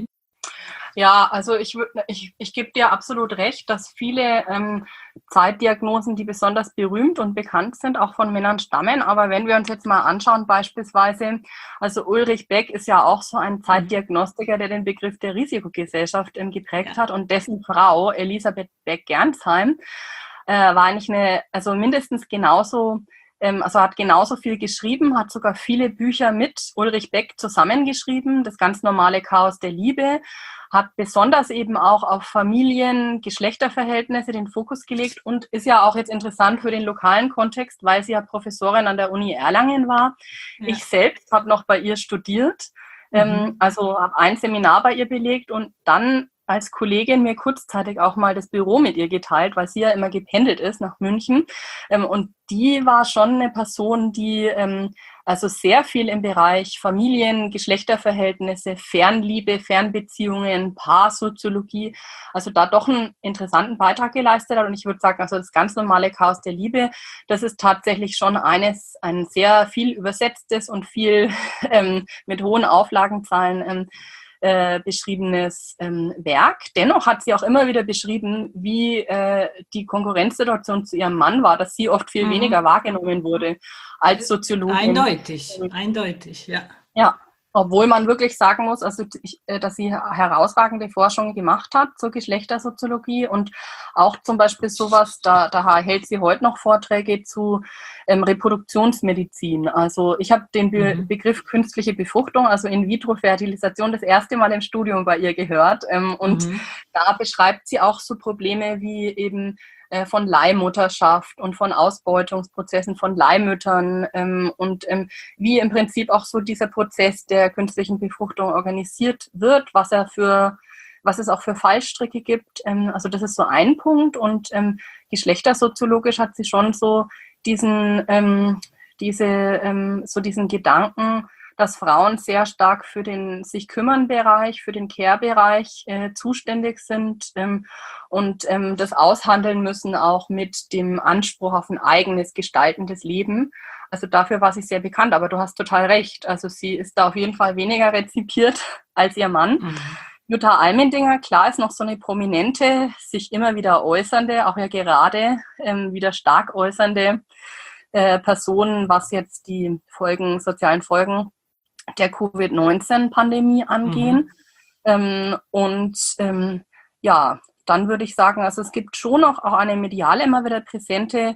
Ja, also ich, ich, ich gebe dir absolut recht, dass viele ähm, Zeitdiagnosen, die besonders berühmt und bekannt sind, auch von Männern stammen. Aber wenn wir uns jetzt mal anschauen, beispielsweise, also Ulrich Beck ist ja auch so ein Zeitdiagnostiker, der den Begriff der Risikogesellschaft ähm, geprägt ja. hat. Und dessen Frau, Elisabeth Beck-Gernsheim, äh, war eigentlich eine, also mindestens genauso Also hat genauso viel geschrieben, hat sogar viele Bücher mit Ulrich Beck zusammengeschrieben, das ganz normale Chaos der Liebe, hat besonders eben auch auf Familien, Geschlechterverhältnisse den Fokus gelegt und ist ja auch jetzt interessant für den lokalen Kontext, weil sie ja Professorin an der Uni Erlangen war. Ja. Ich selbst habe noch bei ihr studiert, mhm. ähm, also habe ein Seminar bei ihr belegt und dann als Kollegin mir kurzzeitig auch mal das Büro mit ihr geteilt, weil sie ja immer gependelt ist nach München. Ähm, und die war schon eine Person, die ähm, also sehr viel im Bereich Familien, Geschlechterverhältnisse, Fernliebe, Fernbeziehungen, Paarsoziologie, also da doch einen interessanten Beitrag geleistet hat. Und ich würde sagen, also das ganz normale Chaos der Liebe, das ist tatsächlich schon eines, ein sehr viel übersetztes und viel ähm, mit hohen Auflagenzahlen ähm, Äh, beschriebenes ähm, Werk. Dennoch hat sie auch immer wieder beschrieben, wie äh, die Konkurrenzsituation zu ihrem Mann war, dass sie oft viel mhm. weniger wahrgenommen wurde als Soziologin. Eindeutig, eindeutig, ja. Ja, obwohl man wirklich sagen muss, also ich, dass sie herausragende Forschung gemacht hat zur Geschlechtersoziologie und auch zum Beispiel sowas, da, da hält sie heute noch Vorträge zu ähm, Reproduktionsmedizin. Also ich habe den Be- mhm. Begriff künstliche Befruchtung, also In-vitro-Fertilisation, das erste Mal im Studium bei ihr gehört. Ähm, und mhm. da beschreibt sie auch so Probleme wie eben von Leihmutterschaft und von Ausbeutungsprozessen von Leihmüttern ähm, und ähm, wie im Prinzip auch so dieser Prozess der künstlichen Befruchtung organisiert wird, was er für, was es auch für Fallstricke gibt. Ähm, also das ist so ein Punkt und ähm, geschlechtersoziologisch hat sie schon so diesen, ähm, diese, ähm, so diesen Gedanken, dass Frauen sehr stark für den sich kümmern Bereich, für den Care-Bereich äh, zuständig sind ähm, und ähm, das aushandeln müssen auch mit dem Anspruch auf ein eigenes gestaltendes Leben. Also dafür war sie sehr bekannt, aber du hast total recht. Also sie ist da auf jeden Fall weniger rezipiert als ihr Mann. Mhm. Jutta Almendinger, klar, ist noch so eine prominente, sich immer wieder äußernde, auch ja gerade ähm, wieder stark äußernde äh, Person, was jetzt die Folgen, sozialen Folgen der Covid neunzehn Pandemie angehen. Mhm. Ähm, und ähm, ja, dann würde ich sagen, also es gibt schon noch auch eine medial immer wieder präsente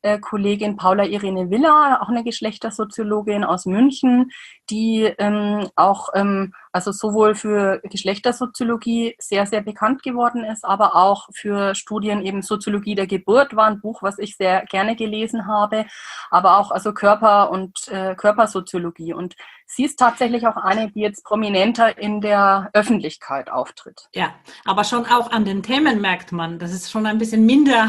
äh, Kollegin Paula Irene Villa, auch eine Geschlechtersoziologin aus München, die ähm, auch ähm, also sowohl für Geschlechtersoziologie sehr, sehr bekannt geworden ist, aber auch für Studien eben Soziologie der Geburt war ein Buch, was ich sehr gerne gelesen habe, aber auch also Körper- und äh, Körpersoziologie. Und sie ist tatsächlich auch eine, die jetzt prominenter in der Öffentlichkeit auftritt. Ja, aber schon auch an den Themen merkt man, dass es schon ein bisschen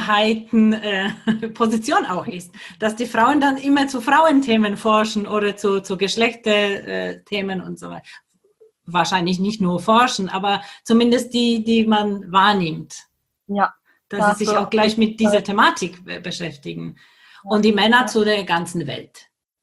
Minderheitenposition äh, auch ist, dass die Frauen dann immer zu Frauenthemen forschen oder zu, zu Geschlechterthemen und so weiter. Wahrscheinlich nicht nur forschen, aber zumindest die, die man wahrnimmt. Ja. Dass sie sich auch gleich mit dieser Thematik beschäftigen. Und die Männer zu der ganzen Welt.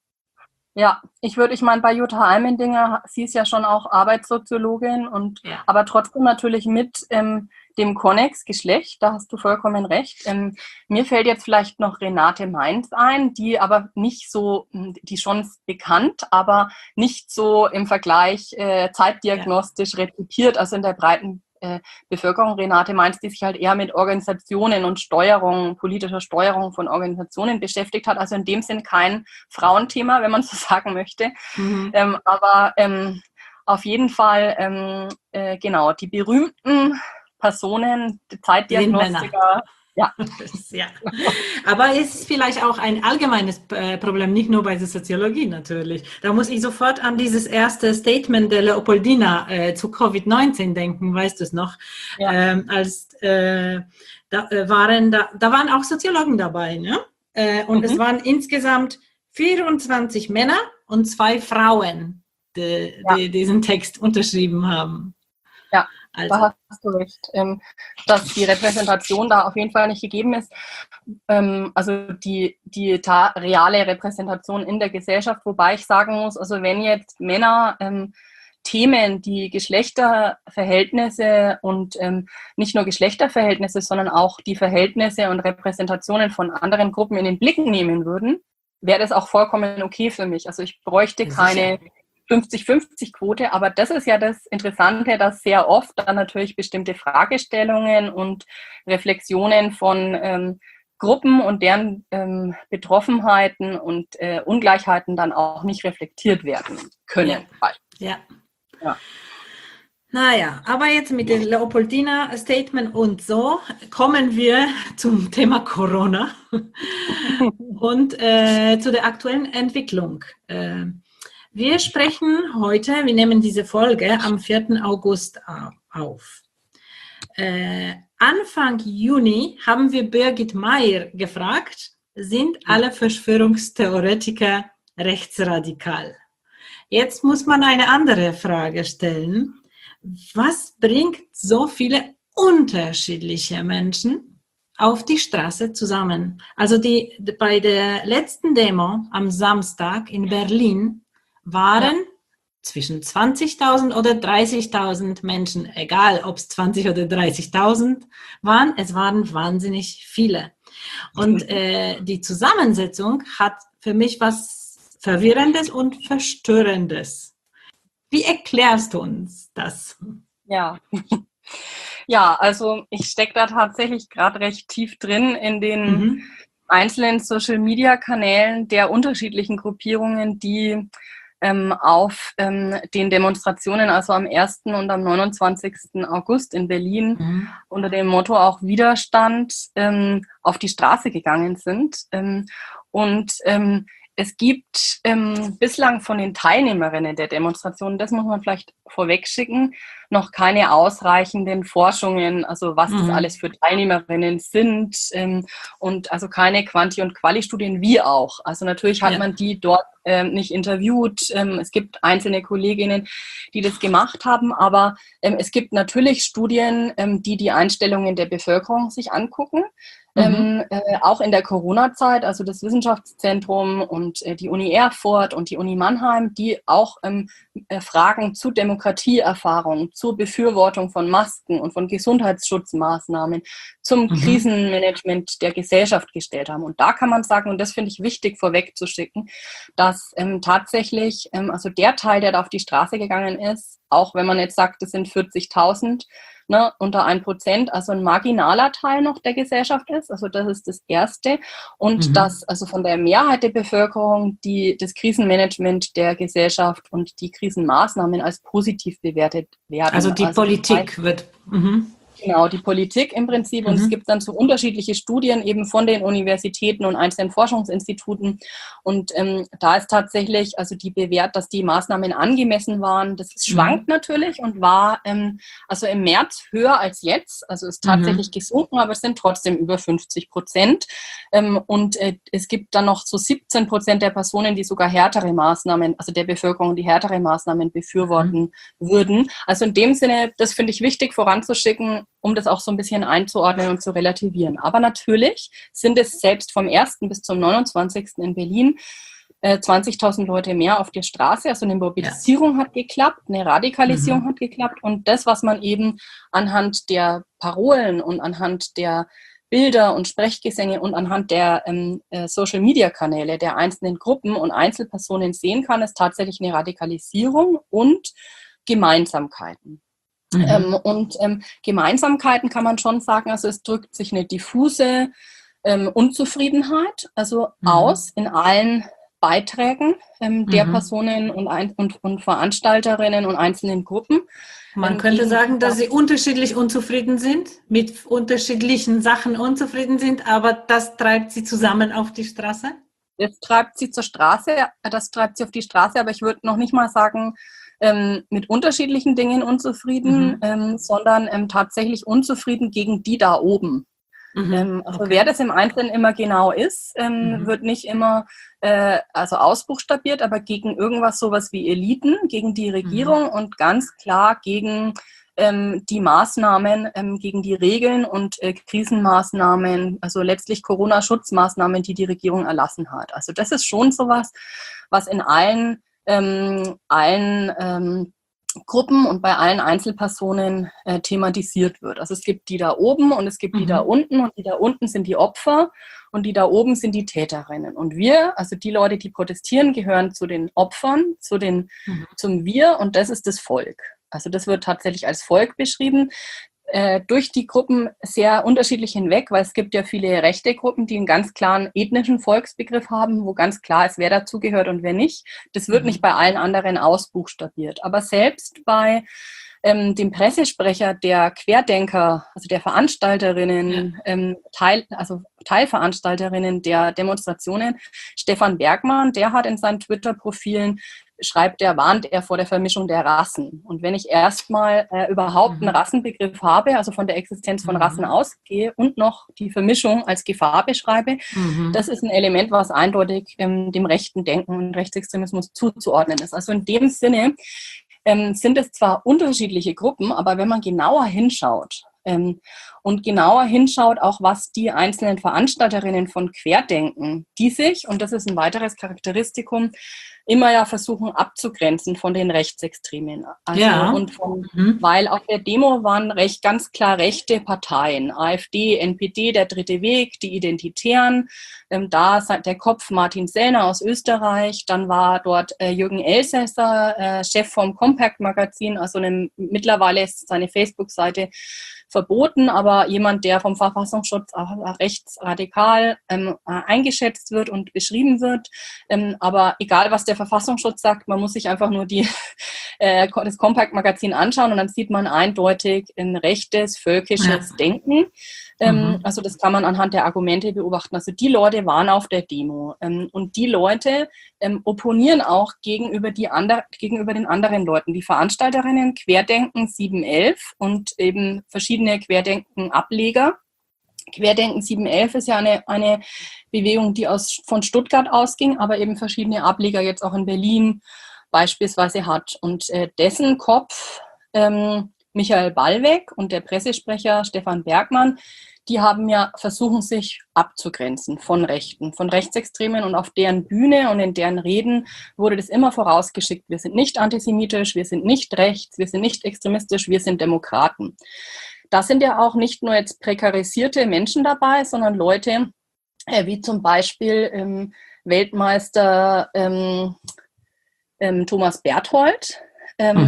Ja, ich würde, ich meine, bei Jutta Almendinger, sie ist ja schon auch Arbeitssoziologin und ja. aber trotzdem natürlich mit ähm, dem Konnex Geschlecht, da hast du vollkommen recht. Ähm, mir fällt jetzt vielleicht noch Renate Mainz ein, die aber nicht so, die schon bekannt, aber nicht so im Vergleich äh, zeitdiagnostisch ja. rezipiert, also in der breiten äh, Bevölkerung. Renate Mainz, die sich halt eher mit Organisationen und Steuerung, politischer Steuerung von Organisationen beschäftigt hat, also in dem Sinn kein Frauenthema, wenn man so sagen möchte. Mhm. Ähm, aber ähm, auf jeden Fall, ähm, äh, genau, die berühmten Personen, die Zeitdiagnostiker. Ja. ja. Aber es ist vielleicht auch ein allgemeines äh, Problem, nicht nur bei der Soziologie natürlich. Da muss ich sofort an dieses erste Statement der Leopoldina äh, zu Covid neunzehn denken, weißt du es noch? Ja. Ähm, als äh, da, äh, waren da, da waren auch Soziologen dabei, ne? Äh, und mhm. es waren insgesamt vierundzwanzig Männer und zwei Frauen, die, ja. die diesen Text unterschrieben haben. Ja, also. Da hast du recht, ähm, dass die Repräsentation da auf jeden Fall nicht gegeben ist. Ähm, also die, die ta- reale Repräsentation in der Gesellschaft, wobei ich sagen muss, also wenn jetzt Männer ähm, Themen, die Geschlechterverhältnisse und ähm, nicht nur Geschlechterverhältnisse, sondern auch die Verhältnisse und Repräsentationen von anderen Gruppen in den Blick nehmen würden, wäre das auch vollkommen okay für mich. Also ich bräuchte keine fünfzig fünfzig Quote, aber das ist ja das Interessante, dass sehr oft dann natürlich bestimmte Fragestellungen und Reflexionen von ähm, Gruppen und deren ähm, Betroffenheiten und äh, Ungleichheiten dann auch nicht reflektiert werden können. Ja. ja. ja. Naja, aber jetzt mit dem Leopoldina-Statement und so kommen wir zum Thema Corona und äh, zu der aktuellen Entwicklung. Äh, Wir sprechen heute, wir nehmen diese Folge am vierten August auf. Äh, Anfang Juni haben wir Birgit Meyer gefragt, sind alle Verschwörungstheoretiker rechtsradikal? Jetzt muss man eine andere Frage stellen. Was bringt so viele unterschiedliche Menschen auf die Straße zusammen? Also die, bei der letzten Demo am Samstag in Berlin waren ja. zwischen zwanzigtausend oder dreißigtausend Menschen, egal ob es zwanzig oder dreißigtausend waren, es waren wahnsinnig viele. Und äh, die Zusammensetzung hat für mich was Verwirrendes und Verstörendes. Wie erklärst du uns das? Ja, ja, also ich stecke da tatsächlich gerade recht tief drin in den mhm. einzelnen Social-Media-Kanälen der unterschiedlichen Gruppierungen, die ähm, auf ähm, den Demonstrationen, also am ersten und am neunundzwanzigsten August in Berlin, mhm. unter dem Motto auch Widerstand ähm, auf die Straße gegangen sind. Ähm, und ähm, es gibt ähm, bislang von den Teilnehmerinnen der Demonstration, das muss man vielleicht vorweg schicken, noch keine ausreichenden Forschungen, also was mhm. das alles für Teilnehmerinnen sind ähm, und also keine Quanti- und Quali-Studien, wie auch. Also natürlich hat ja. man die dort ähm, nicht interviewt. Ähm, es gibt einzelne Kolleginnen, die das gemacht haben, aber ähm, es gibt natürlich Studien, ähm, die die Einstellungen der Bevölkerung sich angucken. Mhm. Ähm, äh, auch in der Corona-Zeit, also das Wissenschaftszentrum und äh, die Uni Erfurt und die Uni Mannheim, die auch ähm, äh, Fragen zu Demokratieerfahrung, zur Befürwortung von Masken und von Gesundheitsschutzmaßnahmen, zum mhm. Krisenmanagement der Gesellschaft gestellt haben. Und da kann man sagen, und das finde ich wichtig vorweg zu schicken, dass ähm, tatsächlich, ähm, also der Teil, der da auf die Straße gegangen ist, auch wenn man jetzt sagt, das sind vierzigtausend, ne, unter ein Prozent, also ein marginaler Teil noch der Gesellschaft ist. Also das ist das Erste. Und mhm. dass also von der Mehrheit der Bevölkerung die, das Krisenmanagement der Gesellschaft und die Krisenmaßnahmen als positiv bewertet werden. Also die also Politik das heißt, wird... Mhm. Genau, die Politik im Prinzip. Und mhm. es gibt dann so unterschiedliche Studien eben von den Universitäten und einzelnen Forschungsinstituten. Und ähm, da ist tatsächlich, also die bewährt, dass die Maßnahmen angemessen waren. Das schwankt mhm. natürlich und war ähm, also im März höher als jetzt. Also ist tatsächlich mhm. gesunken, aber es sind trotzdem über fünfzig Prozent. Ähm, und äh, es gibt dann noch so siebzehn Prozent der Personen, die sogar härtere Maßnahmen, also der Bevölkerung, die härtere Maßnahmen befürworten mhm. würden. Also in dem Sinne, das finde ich wichtig voranzuschicken, um das auch so ein bisschen einzuordnen und zu relativieren. Aber natürlich sind es selbst vom ersten bis zum neunundzwanzigsten in Berlin äh, zwanzigtausend Leute mehr auf der Straße. Also eine Mobilisierung ja. hat geklappt, eine Radikalisierung mhm. hat geklappt. Und das, was man eben anhand der Parolen und anhand der Bilder und Sprechgesänge und anhand der ähm, äh, Social-Media-Kanäle der einzelnen Gruppen und Einzelpersonen sehen kann, ist tatsächlich eine Radikalisierung und Gemeinsamkeiten. Mhm. Ähm, und ähm, Gemeinsamkeiten kann man schon sagen, also es drückt sich eine diffuse ähm, Unzufriedenheit also mhm. aus in allen Beiträgen ähm, der mhm. Personen und, ein, und, und Veranstalterinnen und einzelnen Gruppen. Man ähm, könnte sagen, dass sie unterschiedlich unzufrieden sind, mit unterschiedlichen Sachen unzufrieden sind, aber das treibt sie zusammen auf die Straße? Das treibt sie zur Straße, das treibt sie auf die Straße, aber ich würde noch nicht mal sagen, Ähm, mit unterschiedlichen Dingen unzufrieden, mhm. ähm, sondern ähm, tatsächlich unzufrieden gegen die da oben. Mhm. Ähm, also okay. Wer das im Einzelnen immer genau ist, ähm, mhm. wird nicht immer äh, also ausbuchstabiert, aber gegen irgendwas sowas wie Eliten, gegen die Regierung mhm. und ganz klar gegen ähm, die Maßnahmen, ähm, gegen die Regeln und äh, Krisenmaßnahmen, also letztlich Corona-Schutzmaßnahmen, die die Regierung erlassen hat. Also das ist schon sowas, was in allen Ähm, allen ähm, Gruppen und bei allen Einzelpersonen äh, thematisiert wird. Also es gibt die da oben und es gibt mhm. die da unten und die da unten sind die Opfer und die da oben sind die Täterinnen. Und wir, also die Leute, die protestieren, gehören zu den Opfern, zu den, mhm. zum Wir und das ist das Volk. Also das wird tatsächlich als Volk beschrieben. Äh, durch die Gruppen sehr unterschiedlich hinweg, weil es gibt ja viele rechte Gruppen, die einen ganz klaren ethnischen Volksbegriff haben, wo ganz klar ist, wer dazugehört und wer nicht. Das wird mhm. nicht bei allen anderen ausbuchstabiert. Aber selbst bei ähm, dem Pressesprecher der Querdenker, also der Veranstalterinnen, ja. ähm, Teil, also Teilveranstalterinnen der Demonstrationen, Stefan Bergmann, der hat in seinen Twitter-Profilen schreibt er, warnt er vor der Vermischung der Rassen. Und wenn ich erstmal äh, überhaupt mhm. einen Rassenbegriff habe, also von der Existenz von mhm. Rassen ausgehe und noch die Vermischung als Gefahr beschreibe, mhm. das ist ein Element, was eindeutig ähm, dem rechten Denken und Rechtsextremismus zuzuordnen ist. Also in dem Sinne ähm, sind es zwar unterschiedliche Gruppen, aber wenn man genauer hinschaut, Ähm, und genauer hinschaut, auch was die einzelnen Veranstalterinnen von Querdenken, die sich, und das ist ein weiteres Charakteristikum, immer ja versuchen abzugrenzen von den Rechtsextremen. Also, ja. und von, mhm. Weil auf der Demo waren recht, ganz klar rechte Parteien, AfD, N P D, der Dritte Weg, die Identitären, ähm, da der Kopf Martin Sellner aus Österreich, dann war dort äh, Jürgen Elsässer, äh, Chef vom Compact-Magazin, also einem, mittlerweile ist seine Facebook-Seite verboten, aber jemand, der vom Verfassungsschutz auch rechtsradikal ähm, eingeschätzt wird und beschrieben wird. Ähm, aber egal, was der Verfassungsschutz sagt, man muss sich einfach nur die, äh, das Compact-Magazin anschauen und dann sieht man eindeutig ein rechtes, völkisches ja. Denken. Ähm, mhm. Also das kann man anhand der Argumente beobachten. Also die Leute waren auf der Demo ähm, und die Leute ähm, opponieren auch gegenüber, die andre, gegenüber den anderen Leuten. Die Veranstalterinnen Querdenken sieben elf und eben verschiedene Querdenken-Ableger. Querdenken sieben elf ist ja eine, eine Bewegung, die aus, von Stuttgart ausging, aber eben verschiedene Ableger jetzt auch in Berlin beispielsweise hat. Und äh, dessen Kopf ähm, Michael Ballweg und der Pressesprecher Stefan Bergmann, die haben ja versuchen, sich abzugrenzen von Rechten, von Rechtsextremen und auf deren Bühne und in deren Reden wurde das immer vorausgeschickt. Wir sind nicht antisemitisch, wir sind nicht rechts, wir sind nicht extremistisch, wir sind Demokraten. Da sind ja auch nicht nur jetzt prekarisierte Menschen dabei, sondern Leute äh, wie zum Beispiel ähm, Weltmeister ähm, ähm, Thomas Berthold, ähm, mhm.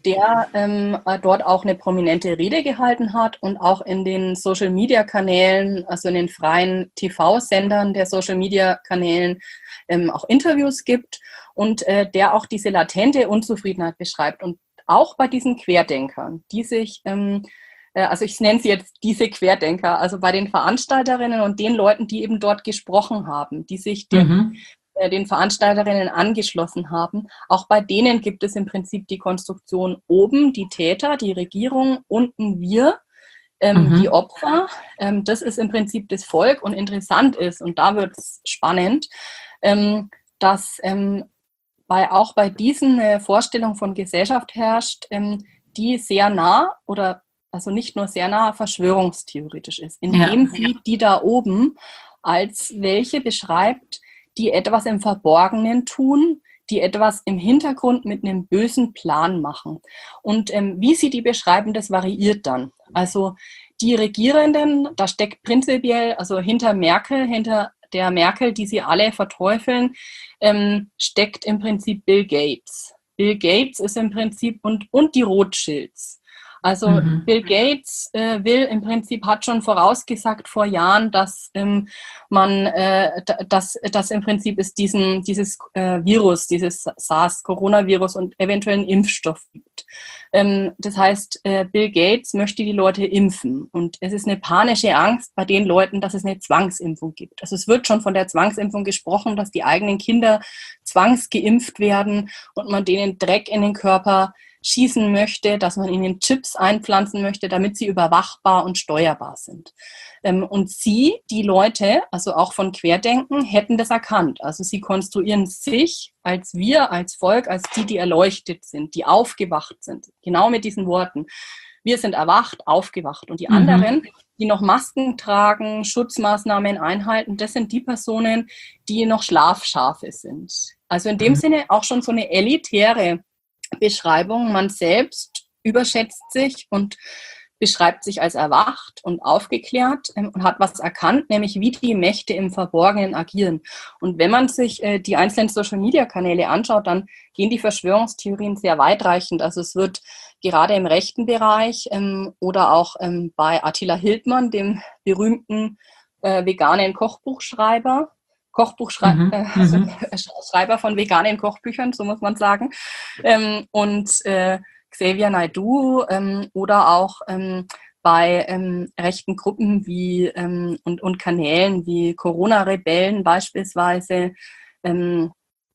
der ähm, dort auch eine prominente Rede gehalten hat und auch in den Social-Media-Kanälen, also in den freien T V-Sendern der Social-Media-Kanälen ähm, auch Interviews gibt und äh, der auch diese latente Unzufriedenheit beschreibt. Und auch bei diesen Querdenkern, die sich, ähm, äh, also ich nenne sie jetzt diese Querdenker, also bei den Veranstalterinnen und den Leuten, die eben dort gesprochen haben, die sich der, Mhm. äh, den Veranstalterinnen angeschlossen haben, auch bei denen gibt es im Prinzip die Konstruktion oben, die Täter, die Regierung, unten wir, ähm, Mhm. die Opfer. Ähm, das ist im Prinzip das Volk und interessant ist, und da wird es spannend, ähm, dass ähm, Bei, auch bei diesen äh, Vorstellungen von Gesellschaft herrscht, ähm, die sehr nah oder also nicht nur sehr nah verschwörungstheoretisch ist, indem Ja. sie die da oben als welche beschreibt, die etwas im Verborgenen tun, die etwas im Hintergrund mit einem bösen Plan machen. Und ähm, wie sie die beschreiben, das variiert dann. Also die Regierenden, da steckt prinzipiell, also hinter Merkel, hinter der Merkel, die sie alle verteufeln, ähm, steckt im Prinzip Bill Gates. Bill Gates ist im Prinzip und, und die Rothschilds. Also Mhm. Bill Gates äh, will im Prinzip, hat schon vorausgesagt vor Jahren, dass ähm, man, äh, dass, dass im Prinzip es diesen, dieses äh, Virus, dieses SARS-Coronavirus und eventuell einen Impfstoff gibt. Ähm, das heißt, äh, Bill Gates möchte die Leute impfen und es ist eine panische Angst bei den Leuten, dass es eine Zwangsimpfung gibt. Also es wird schon von der Zwangsimpfung gesprochen, dass die eigenen Kinder zwangsgeimpft werden und man denen Dreck in den Körper schießen möchte, dass man ihnen Chips einpflanzen möchte, damit sie überwachbar und steuerbar sind. Und sie, die Leute, also auch von Querdenken, hätten das erkannt. Also sie konstruieren sich als wir, als Volk, als die, die erleuchtet sind, die aufgewacht sind. Genau mit diesen Worten. Wir sind erwacht, aufgewacht. Und die Mhm. anderen, die noch Masken tragen, Schutzmaßnahmen einhalten, das sind die Personen, die noch Schlafschafe sind. Also in dem Mhm. Sinne auch schon so eine elitäre Beschreibung. Man selbst überschätzt sich und beschreibt sich als erwacht und aufgeklärt ähm, und hat was erkannt, nämlich wie die Mächte im Verborgenen agieren. Und wenn man sich äh, die einzelnen Social-Media-Kanäle anschaut, dann gehen die Verschwörungstheorien sehr weitreichend. Also es wird gerade im rechten Bereich ähm, oder auch ähm, bei Attila Hildmann, dem berühmten äh, veganen Kochbuchschreiber, Kochbuchschreiber Mhm. äh, Mhm. Schreiber von veganen Kochbüchern, so muss man sagen, ähm, und äh, Xavier Naidoo ähm, oder auch ähm, bei ähm, rechten Gruppen wie ähm, und, und Kanälen wie Corona-Rebellen beispielsweise. Ähm,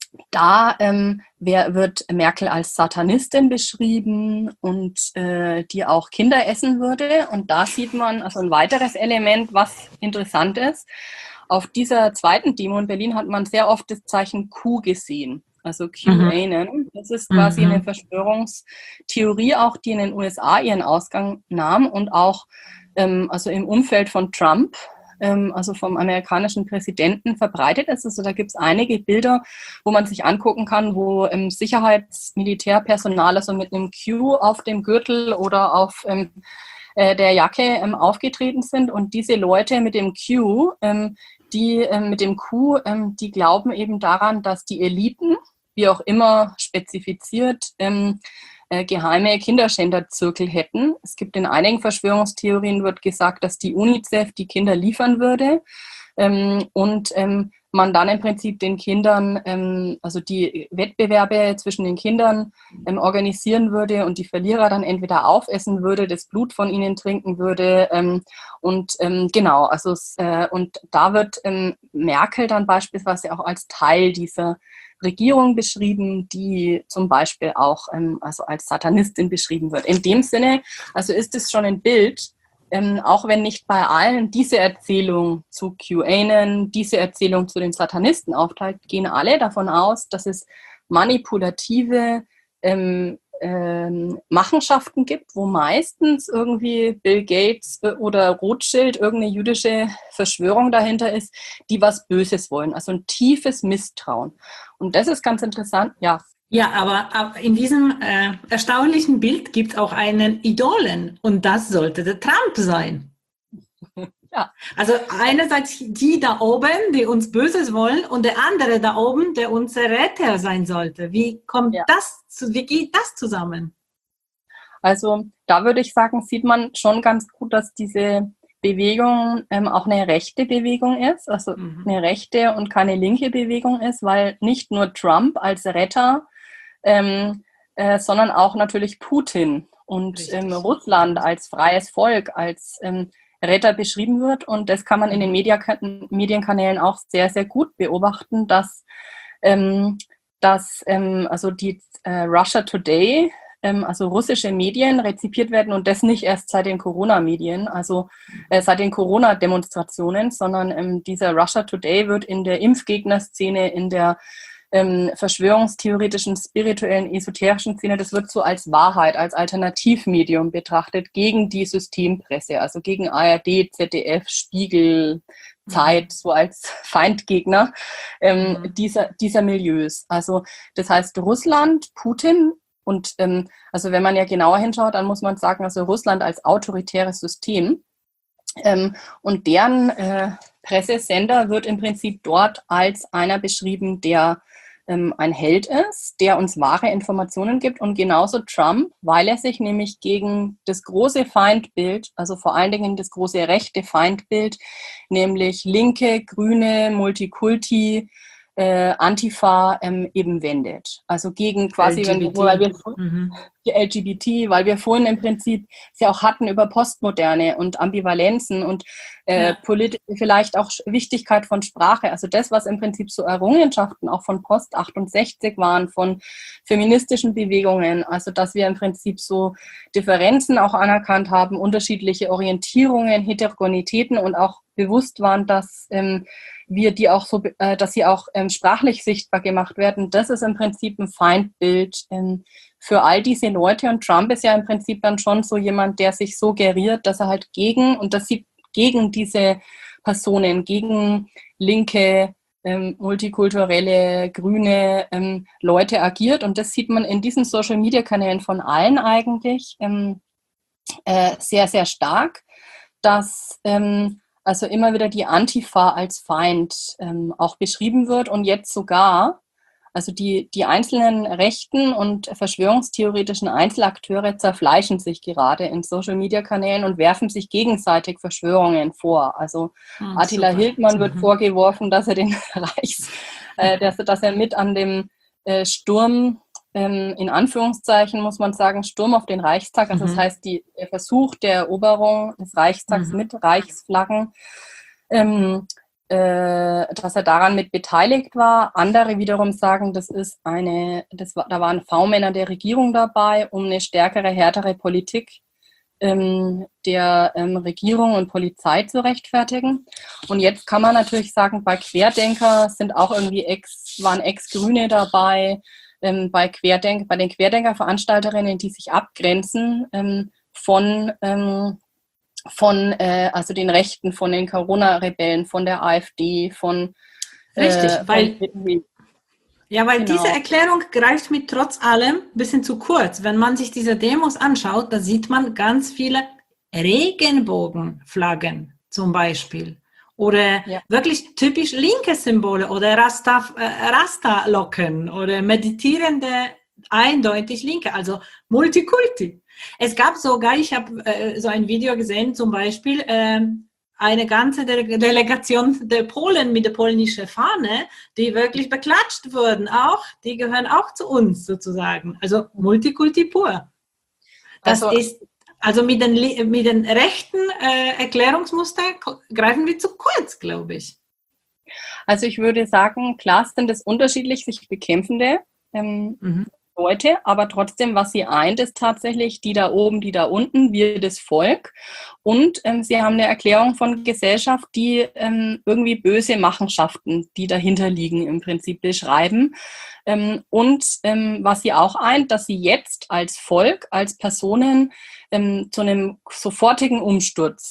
da ähm, wer, wird Merkel als Satanistin beschrieben und äh, die auch Kinder essen würde. Und da sieht man also ein weiteres Element, was interessant ist. Auf dieser zweiten Demo in Berlin hat man sehr oft das Zeichen Q gesehen, also QAnon. Das ist quasi eine Mhm. Verschwörungstheorie, auch die in den U S A ihren Ausgang nahm und auch ähm, also im Umfeld von Trump, ähm, also vom amerikanischen Präsidenten, verbreitet ist. Also da gibt es einige Bilder, wo man sich angucken kann, wo ähm, Sicherheitsmilitärpersonal also mit einem Q auf dem Gürtel oder auf ähm, äh, der Jacke ähm, aufgetreten sind. Und diese Leute mit dem Q, ähm, die ähm, mit dem Q, ähm, die glauben eben daran, dass die Eliten, wie auch immer spezifiziert, ähm, äh, geheime Kinderschänderzirkel hätten. Es gibt in einigen Verschwörungstheorien wird gesagt, dass die UNICEF die Kinder liefern würde ähm, und ähm, man dann im Prinzip den Kindern, ähm, also die Wettbewerbe zwischen den Kindern ähm, organisieren würde und die Verlierer dann entweder aufessen würde, das Blut von ihnen trinken würde ähm, und ähm, genau, also äh, und da wird ähm, Merkel dann beispielsweise auch als Teil dieser Regierung beschrieben, die zum Beispiel auch ähm, also als Satanistin beschrieben wird. In dem Sinne, also ist es schon ein Bild, ähm, auch wenn nicht bei allen diese Erzählung zu QAnon, diese Erzählung zu den Satanisten aufteilt, gehen alle davon aus, dass es manipulative ähm, ähm, Machenschaften gibt, wo meistens irgendwie Bill Gates oder Rothschild, irgendeine jüdische Verschwörung dahinter ist, die was Böses wollen, also ein tiefes Misstrauen. Und das ist ganz interessant, ja. Ja, aber, aber in diesem äh, erstaunlichen Bild gibt es auch einen Idolen und das sollte der Trump sein. Ja. Also einerseits die da oben, die uns Böses wollen und der andere da oben, der unser Retter sein sollte. Wie kommt Ja. das zu, wie geht das zusammen? Also da würde ich sagen, sieht man schon ganz gut, dass diese Bewegung ähm, auch eine rechte Bewegung ist, also Mhm. eine rechte und keine linke Bewegung ist, weil nicht nur Trump als Retter, ähm, äh, sondern auch natürlich Putin und ähm, Richtig. Russland als freies Volk, als ähm, Retter beschrieben wird. Und das kann man in den Media- Medienkanälen auch sehr, sehr gut beobachten, dass, ähm, dass ähm, also die äh, Russia Today, ähm, also russische Medien rezipiert werden und das nicht erst seit den Corona-Medien, also äh, seit den Corona-Demonstrationen, sondern ähm, dieser Russia Today wird in der Impfgegnerszene, in der ähm, verschwörungstheoretischen, spirituellen, esoterischen Szene, das wird so als Wahrheit, als Alternativmedium betrachtet gegen die Systempresse, also gegen A R D, Z D F, Spiegel, Zeit, so als Feindgegner ähm, Mhm. dieser, dieser Milieus. Also das heißt, Russland, Putin und ähm, also wenn man ja genauer hinschaut, dann muss man sagen, also Russland als autoritäres System ähm, und deren äh, Pressesender wird im Prinzip dort als einer beschrieben, der ähm, ein Held ist, der uns wahre Informationen gibt und genauso Trump, weil er sich nämlich gegen das große Feindbild, also vor allen Dingen das große rechte Feindbild, nämlich Linke, Grüne, Multikulti, äh, Antifa ähm, eben wendet. Also gegen quasi, wenn, weil wir Mhm. die L G B T, weil wir vorhin im Prinzip es ja auch hatten über Postmoderne und Ambivalenzen und äh, Ja. polit- vielleicht auch Wichtigkeit von Sprache. Also das, was im Prinzip so Errungenschaften auch von Post achtundsechzig waren, von feministischen Bewegungen. Also dass wir im Prinzip so Differenzen auch anerkannt haben, unterschiedliche Orientierungen, Heterogenitäten und auch bewusst waren, dass ähm, wir die auch so, äh, dass sie auch ähm, sprachlich sichtbar gemacht werden. Das ist im Prinzip ein Feindbild ähm, für all diese Leute. Und Trump ist ja im Prinzip dann schon so jemand, der sich so geriert, dass er halt gegen, und das sieht gegen diese Personen, gegen linke, ähm, multikulturelle, grüne ähm, Leute agiert. Und das sieht man in diesen Social-Media-Kanälen von allen eigentlich ähm, äh, sehr, sehr stark, dass ähm, also immer wieder die Antifa als Feind ähm, auch beschrieben wird und jetzt sogar, also die, die einzelnen rechten und verschwörungstheoretischen Einzelakteure zerfleischen sich gerade in Social-Media-Kanälen und werfen sich gegenseitig Verschwörungen vor. Also Mhm, Attila super. Hildmann wird Mhm. vorgeworfen, dass er den Reichs, äh, dass, dass er mit an dem äh, Sturm, ähm, in Anführungszeichen muss man sagen, Sturm auf den Reichstag, also Mhm. das heißt die, der Versuch der Eroberung des Reichstags Mhm. mit Reichsflaggen, ähm, äh, dass er daran mit beteiligt war. Andere wiederum sagen, das ist eine, das war, da waren V-Männer der Regierung dabei, um eine stärkere, härtere Politik ähm, der ähm, Regierung und Polizei zu rechtfertigen. Und jetzt kann man natürlich sagen, bei Querdenker sind auch irgendwie Ex, waren Ex-Grüne dabei, ähm, bei, Querdenk, bei den Querdenker-Veranstalterinnen, die sich abgrenzen ähm, von ähm, von äh, also den Rechten, von den Corona-Rebellen, von der AfD, von, Richtig, äh, weil, von ja, weil genau. diese Erklärung greift mir trotz allem ein bisschen zu kurz. Wenn man sich diese Demos anschaut, da sieht man ganz viele Regenbogenflaggen zum Beispiel. Oder Ja. wirklich typisch linke Symbole oder Rasta, äh, Rasta-Locken oder meditierende, eindeutig linke, also Multikulti. Es gab sogar, ich habe äh, so ein Video gesehen, zum Beispiel äh, eine ganze De- Delegation der Polen mit der polnischen Fahne, die wirklich beklatscht wurden, auch, die gehören auch zu uns sozusagen. Also Multikulti pur. Das Also, ist, also mit den, mit den rechten äh, Erklärungsmustern greifen wir zu kurz, glaube ich. also ich würde sagen, klar sind es unterschiedlich sich bekämpfende ähm, Mhm. Leute, aber trotzdem, was sie eint, ist tatsächlich die da oben, die da unten, wir das Volk. Und ähm, sie haben eine Erklärung von Gesellschaft, die ähm, irgendwie böse Machenschaften, die dahinter liegen, im Prinzip beschreiben. Ähm, und ähm, was sie auch eint, dass sie jetzt als Volk, als Personen ähm, zu einem sofortigen Umsturz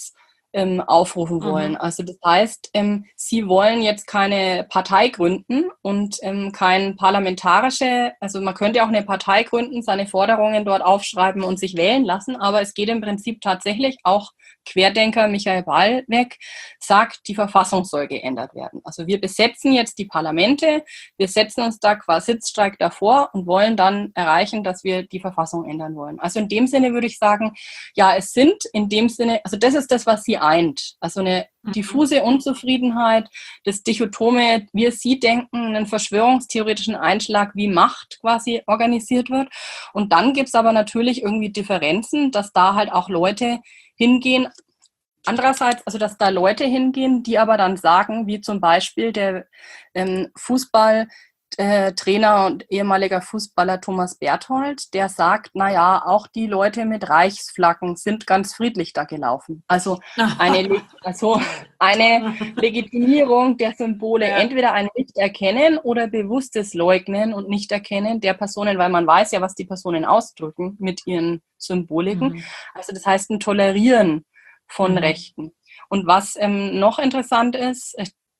ähm, aufrufen wollen. Mhm. Also das heißt, ähm, sie wollen jetzt keine Partei gründen und ähm, kein parlamentarische, also man könnte auch eine Partei gründen, seine Forderungen dort aufschreiben und sich wählen lassen, aber es geht im Prinzip tatsächlich auch Querdenker Michael Ballweg sagt, die Verfassung soll geändert werden. Also wir besetzen jetzt die Parlamente, wir setzen uns da qua Sitzstreik davor und wollen dann erreichen, dass wir die Verfassung ändern wollen. Also in dem Sinne würde ich sagen, ja, es sind in dem Sinne, also das ist das, was sie eint. Also eine diffuse Unzufriedenheit, das Dichotome, wir sie denken, einen verschwörungstheoretischen Einschlag, wie Macht quasi organisiert wird. Und dann gibt es aber natürlich irgendwie Differenzen, dass da halt auch Leute hingehen. Andererseits, also dass da Leute hingehen, die aber dann sagen, wie zum Beispiel der ähm, Fußball, Äh, Trainer und ehemaliger Fußballer Thomas Berthold, der sagt, naja, auch die Leute mit Reichsflaggen sind ganz friedlich da gelaufen. Also eine, also eine Legitimierung der Symbole, ja. Entweder ein Nicht-Erkennen oder bewusstes Leugnen und Nicht-Erkennen der Personen, weil man weiß ja, was die Personen ausdrücken mit ihren Symboliken. Mhm. Also das heißt ein Tolerieren von mhm. Rechten. Und was ähm, noch interessant ist,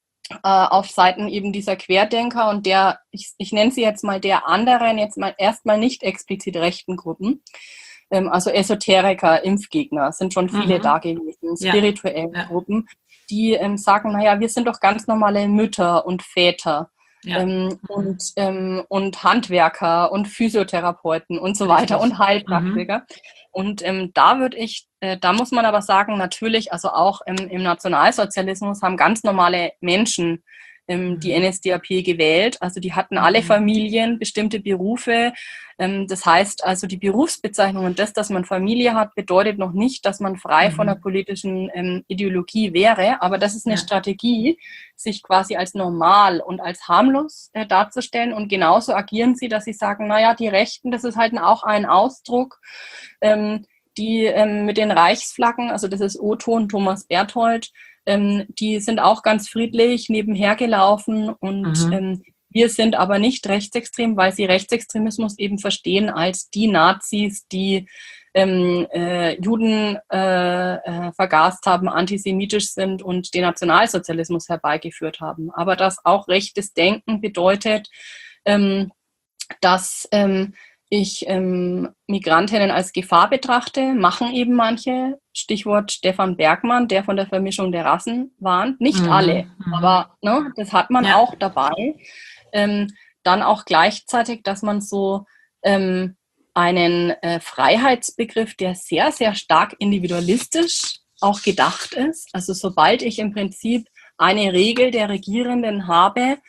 auf Seiten eben dieser Querdenker und der, ich, ich nenne sie jetzt mal der anderen, jetzt mal erstmal nicht explizit rechten Gruppen, ähm, also Esoteriker, Impfgegner, sind schon viele mhm. da gewesen, spirituelle ja. Gruppen, die ähm, sagen, naja, wir sind doch ganz normale Mütter und Väter ja. ähm, mhm. und, ähm, und Handwerker und Physiotherapeuten und so weiter und Heilpraktiker. Mhm. Und ähm, da würde ich, äh, da muss man aber sagen, natürlich, also auch im, im Nationalsozialismus haben ganz normale Menschen ähm, die N S D A P gewählt. Also die hatten alle Familien, bestimmte Berufe. Ähm, das heißt also die Berufsbezeichnung und das, dass man Familie hat, bedeutet noch nicht, dass man frei mhm. von der politischen ähm, Ideologie wäre. Aber das ist eine ja. Strategie, sich quasi als normal und als harmlos äh, darzustellen. Und genauso agieren sie, dass sie sagen, naja, die Rechten, das ist halt auch ein Ausdruck, ähm, die ähm, mit den Reichsflaggen, also das ist O-Ton Thomas Berthold, ähm, die sind auch ganz friedlich nebenher gelaufen und mhm. ähm, wir sind aber nicht rechtsextrem, weil sie Rechtsextremismus eben verstehen als die Nazis, die ähm, äh, Juden äh, äh, vergast haben, antisemitisch sind und den Nationalsozialismus herbeigeführt haben. Aber dass auch rechtes Denken bedeutet, ähm, dass ähm, ich ähm, Migrantinnen als Gefahr betrachte, machen eben manche. Stichwort Stefan Bergmann, der von der Vermischung der Rassen warnt. Nicht mhm. alle, aber ne, das hat man ja. auch dabei. Ähm, dann auch gleichzeitig, dass man so ähm, einen äh, Freiheitsbegriff, der sehr, sehr stark individualistisch auch gedacht ist. Also sobald ich im Prinzip eine Regel der Regierenden habe,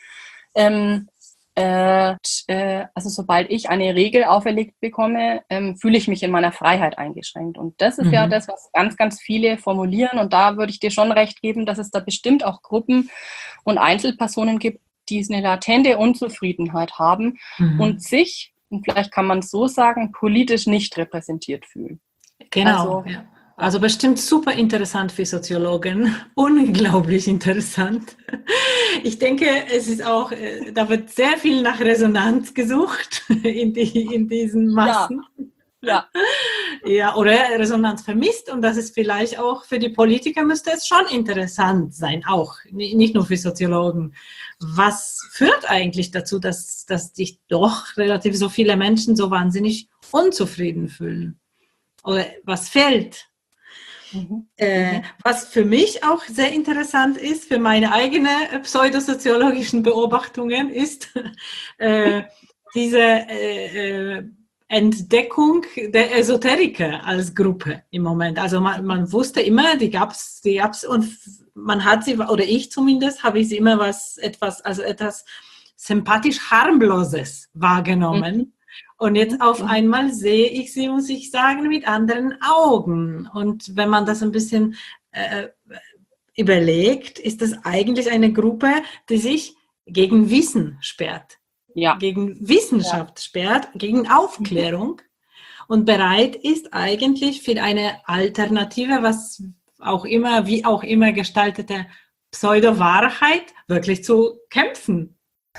ähm, äh, äh, also sobald ich eine Regel auferlegt bekomme, ähm, fühle ich mich in meiner Freiheit eingeschränkt. Und das ist mhm. ja das, was ganz, ganz viele formulieren. Und da würde ich dir schon recht geben, dass es da bestimmt auch Gruppen und Einzelpersonen gibt, die eine latente Unzufriedenheit haben mhm. und sich, und vielleicht kann man es so sagen, politisch nicht repräsentiert fühlen. Genau, also, ja. Also bestimmt super interessant für Soziologen, unglaublich interessant. Ich denke, es ist auch, da wird sehr viel nach Resonanz gesucht in, die, in diesen Massen. Ja. Ja. Ja, oder Resonanz vermisst und das ist vielleicht auch für die Politiker müsste es schon interessant sein, auch nicht nur für Soziologen. Was führt eigentlich dazu, dass, dass sich doch relativ so viele Menschen so wahnsinnig unzufrieden fühlen? Oder was fehlt? Mhm. Äh, was für mich auch sehr interessant ist, für meine eigenen pseudosoziologischen Beobachtungen, ist äh, diese äh, äh, Entdeckung der Esoteriker als Gruppe im Moment. Also man, man wusste immer, die gab's, die gab's und man hat sie, oder ich zumindest, habe ich sie immer was, etwas, also etwas sympathisch harmloses wahrgenommen. Mhm. Und jetzt auf einmal sehe ich sie, muss ich sagen, mit anderen Augen. Und wenn man das ein bisschen äh, überlegt, ist das eigentlich eine Gruppe, die sich gegen Wissen sperrt, ja. gegen Wissenschaft ja. sperrt, gegen Aufklärung und bereit ist eigentlich für eine Alternative, was auch immer, wie auch immer gestaltete Pseudo-Wahrheit wirklich zu kämpfen.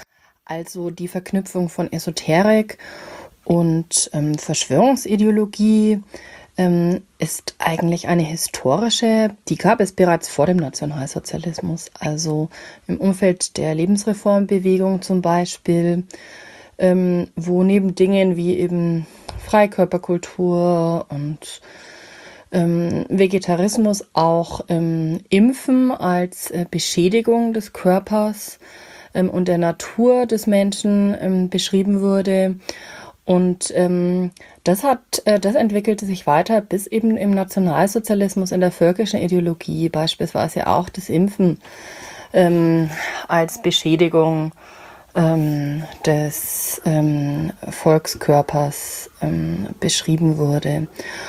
Also die Verknüpfung von Esoterik und ähm, Verschwörungsideologie ähm, ist eigentlich eine historische, die gab es bereits vor dem Nationalsozialismus, also im Umfeld der Lebensreformbewegung zum Beispiel, ähm, wo neben Dingen wie eben Freikörperkultur und ähm, Vegetarismus auch ähm, Impfen als äh, Beschädigung des Körpers ähm, und der Natur des Menschen ähm, beschrieben wurde. Und ähm, das hat, äh, das entwickelte sich weiter bis eben im Nationalsozialismus, in der völkischen Ideologie beispielsweise auch das Impfen ähm, als Beschädigung ähm, des ähm, Volkskörpers ähm, beschrieben wurde.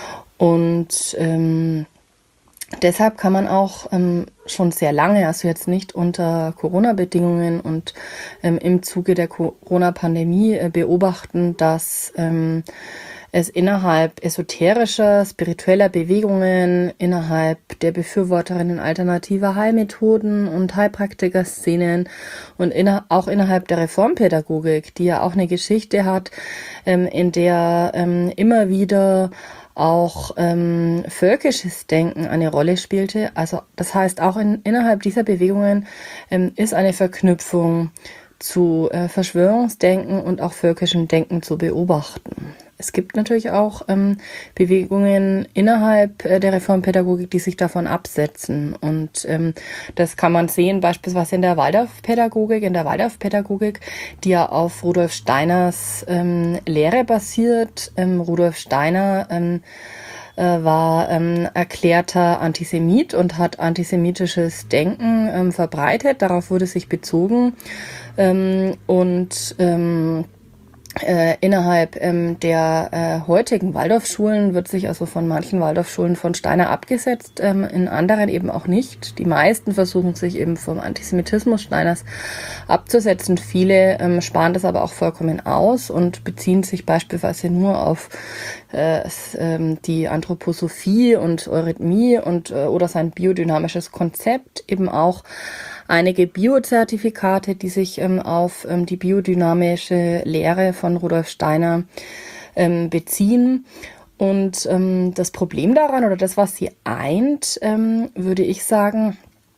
Und ähm, deshalb kann man auch ähm, schon sehr lange, also jetzt nicht unter Corona-Bedingungen und ähm, im Zuge der Corona-Pandemie äh, beobachten, dass ähm, es innerhalb esoterischer, spiritueller Bewegungen, innerhalb der Befürworterinnen alternativer Heilmethoden und Heilpraktiker-Szenen und inner, auch innerhalb der Reformpädagogik, die ja auch eine Geschichte hat, ähm, in der ähm, immer wieder auch ähm, völkisches Denken eine Rolle spielte. Also das heißt, auch in, innerhalb dieser Bewegungen ähm, ist eine Verknüpfung zu äh, Verschwörungsdenken und auch völkischem Denken zu beobachten. Es gibt natürlich auch ähm, Bewegungen innerhalb äh, der Reformpädagogik, die sich davon absetzen. Und ähm, das kann man sehen beispielsweise in der Waldorfpädagogik, in der Waldorfpädagogik, die ja auf Rudolf Steiners ähm, Lehre basiert. Ähm, Rudolf Steiner ähm, äh, war ähm, erklärter Antisemit und hat antisemitisches Denken ähm, verbreitet. Darauf wurde sich bezogen. Ähm, und ähm, Äh, innerhalb ähm, der äh, heutigen Waldorfschulen wird sich also von manchen Waldorfschulen von Steiner abgesetzt, ähm, in anderen eben auch nicht. Die meisten versuchen sich eben vom Antisemitismus Steiners abzusetzen. Viele ähm, sparen das aber auch vollkommen aus und beziehen sich beispielsweise nur auf äh, s, ähm, die Anthroposophie und Eurythmie und äh, oder sein biodynamisches Konzept, eben auch einige Biozertifikate, die sich ähm, auf ähm, die biodynamische Lehre von Rudolf Steiner ähm, beziehen. Und ähm, das Problem daran oder das, was sie eint, ähm, würde ich sagen,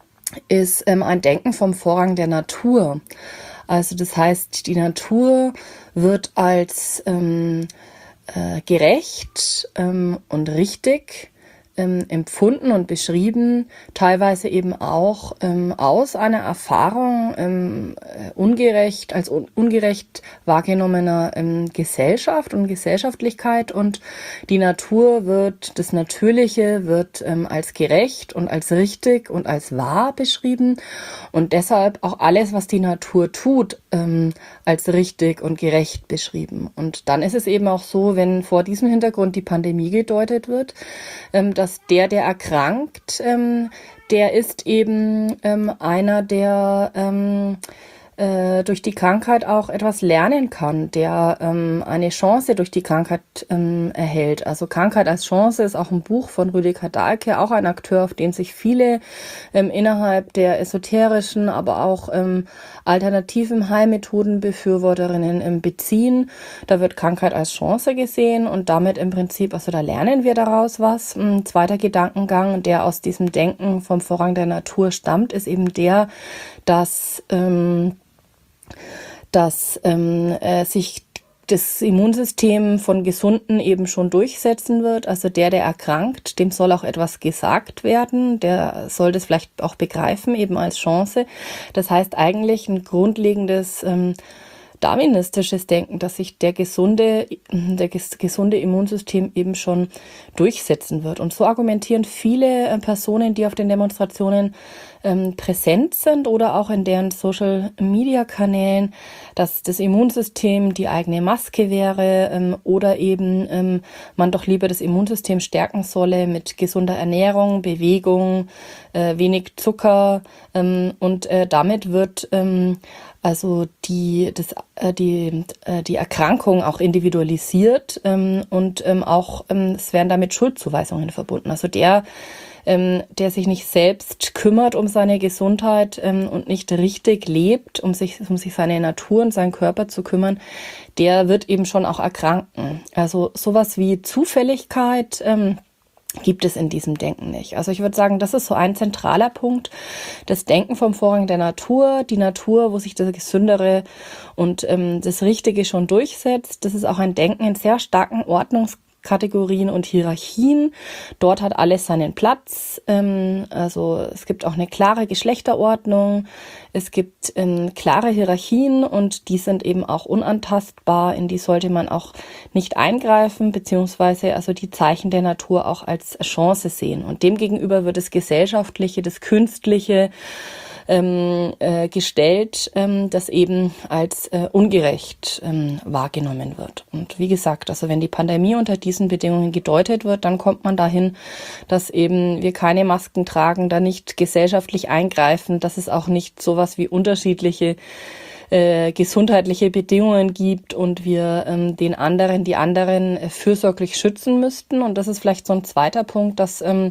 ist ähm, ein Denken vom Vorrang der Natur. Also das heißt, die Natur wird als ähm, äh, gerecht ähm, und richtig Ähm, empfunden und beschrieben, teilweise eben auch ähm, aus einer Erfahrung ähm, äh, ungerecht, als un ungerecht wahrgenommener ähm, Gesellschaft und Gesellschaftlichkeit, und die Natur wird, das Natürliche wird ähm, als gerecht und als richtig und als wahr beschrieben und deshalb auch alles, was die Natur tut, ähm, als richtig und gerecht beschrieben. Und dann ist es eben auch so, wenn vor diesem Hintergrund die Pandemie gedeutet wird, ähm, dass der, der erkrankt, ähm, der ist eben ähm, einer, der ähm, äh, durch die Krankheit auch etwas lernen kann, der ähm, eine Chance durch die Krankheit ähm, erhält. Also Krankheit als Chance ist auch ein Buch von Rüdiger Dahlke, auch ein Akteur, auf den sich viele ähm, innerhalb der esoterischen, aber auch ähm, alternativen Heilmethodenbefürworterinnen ähm, beziehen. Da wird Krankheit als Chance gesehen und damit im Prinzip, also da lernen wir daraus was. Ein zweiter Gedankengang, der aus diesem Denken vom Vorrang der Natur stammt, ist eben der, dass ähm, dass ähm, äh, sich das Immunsystem von Gesunden eben schon durchsetzen wird. Also der, der erkrankt, dem soll auch etwas gesagt werden. Der soll das vielleicht auch begreifen, eben als Chance. Das heißt eigentlich ein grundlegendes ähm, darwinistisches Denken, dass sich der gesunde, der ges- gesunde Immunsystem eben schon durchsetzen wird. Und so argumentieren viele äh, Personen, die auf den Demonstrationen ähm, präsent sind oder auch in deren Social-Media-Kanälen, dass das Immunsystem die eigene Maske wäre ähm, oder eben ähm, man doch lieber das Immunsystem stärken solle mit gesunder Ernährung, Bewegung, äh, wenig Zucker ähm, und äh, damit wird ähm, also die, das, äh, die, äh, die Erkrankung auch individualisiert ähm, und ähm, auch ähm, es werden damit Schuldzuweisungen verbunden. Also der, ähm, der sich nicht selbst kümmert um seine Gesundheit ähm, und nicht richtig lebt, um sich, um sich seine Natur und seinen Körper zu kümmern, der wird eben schon auch erkranken. Also sowas wie Zufälligkeit ähm, gibt es in diesem Denken nicht. Also ich würde sagen, das ist so ein zentraler Punkt. Das Denken vom Vorrang der Natur, die Natur, wo sich das Gesündere und ähm, das Richtige schon durchsetzt. Das ist auch ein Denken in sehr starken Ordnungskategorien und Hierarchien. Dort hat alles seinen Platz. Ähm, also es gibt auch eine klare Geschlechterordnung. Es gibt ähm, klare Hierarchien und die sind eben auch unantastbar. In die sollte man auch nicht eingreifen, beziehungsweise also die Zeichen der Natur auch als Chance sehen. Und demgegenüber wird das Gesellschaftliche, das Künstliche ähm, äh, gestellt, ähm, das eben als äh, ungerecht ähm, wahrgenommen wird. Und wie gesagt, also wenn die Pandemie unter diesen Bedingungen gedeutet wird, dann kommt man dahin, dass eben wir keine Masken tragen, da nicht gesellschaftlich eingreifen, dass es auch nicht sowas wie unterschiedliche äh, gesundheitliche Bedingungen gibt und wir ähm, den anderen, die anderen äh, fürsorglich schützen müssten. Und das ist vielleicht so ein zweiter Punkt, dass ähm,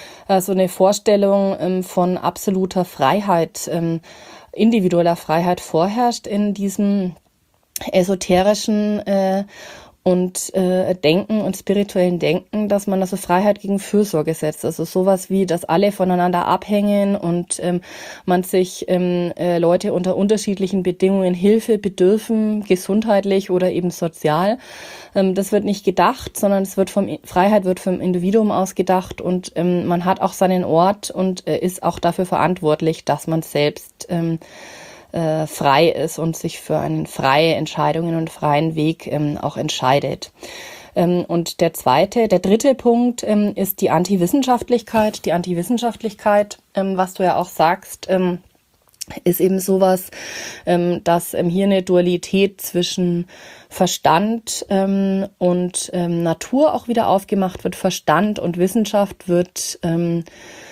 so eine Vorstellung ähm, von absoluter Freiheit, ähm, individueller Freiheit vorherrscht in diesem esoterischen äh, und äh, Denken und spirituellen Denken, dass man also Freiheit gegen Fürsorge setzt. Also sowas wie, dass alle voneinander abhängen und ähm, man sich ähm, äh, Leute unter unterschiedlichen Bedingungen Hilfe bedürfen, gesundheitlich oder eben sozial. Ähm, das wird nicht gedacht, sondern es wird vom Freiheit wird vom Individuum aus gedacht und ähm, man hat auch seinen Ort und äh, ist auch dafür verantwortlich, dass man selbst ähm, Äh, frei ist und sich für eine freie Entscheidungen und freien Weg ähm, auch entscheidet. Ähm, und der zweite, der dritte Punkt ähm, ist die Antiwissenschaftlichkeit. Die Antiwissenschaftlichkeit, ähm, was du ja auch sagst, ähm, ist eben sowas, ähm, dass ähm, hier eine Dualität zwischen Verstand ähm, und ähm, Natur auch wieder aufgemacht wird. Verstand und Wissenschaft wird ähm,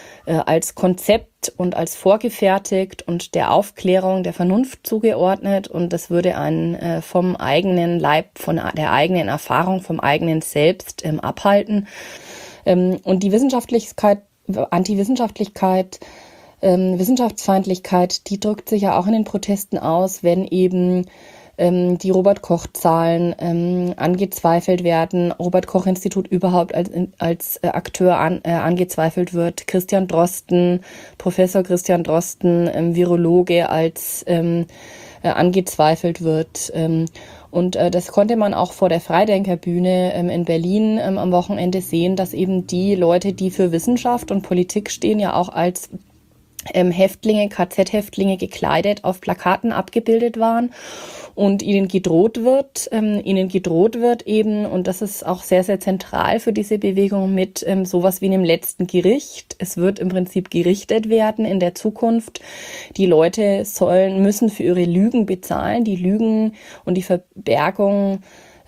als Konzept und als vorgefertigt und der Aufklärung, der Vernunft zugeordnet und das würde einen äh, vom eigenen Leib, von der eigenen Erfahrung, vom eigenen Selbst ähm, abhalten. Ähm, und die Wissenschaftlichkeit, Antiwissenschaftlichkeit, ähm, Wissenschaftsfeindlichkeit, die drückt sich ja auch in den Protesten aus, wenn eben ähm, die Robert-Koch-Zahlen ähm, angezweifelt werden, Robert-Koch-Institut überhaupt als, als äh, Akteur an, äh, angezweifelt wird, Christian Drosten, Professor Christian Drosten, ähm, Virologe, als ähm, äh, angezweifelt wird. Ähm, und äh, das konnte man auch vor der Freidenkerbühne ähm, in Berlin ähm, am Wochenende sehen, dass eben die Leute, die für Wissenschaft und Politik stehen, ja auch als ähm, Häftlinge, K Z-Häftlinge gekleidet auf Plakaten abgebildet waren. Und ihnen gedroht wird, ähm, ihnen gedroht wird eben, und das ist auch sehr, sehr zentral für diese Bewegung, mit ähm, sowas wie einem letzten Gericht. Es wird im Prinzip gerichtet werden in der Zukunft. Die Leute sollen, müssen für ihre Lügen bezahlen, die Lügen und die Verbergung,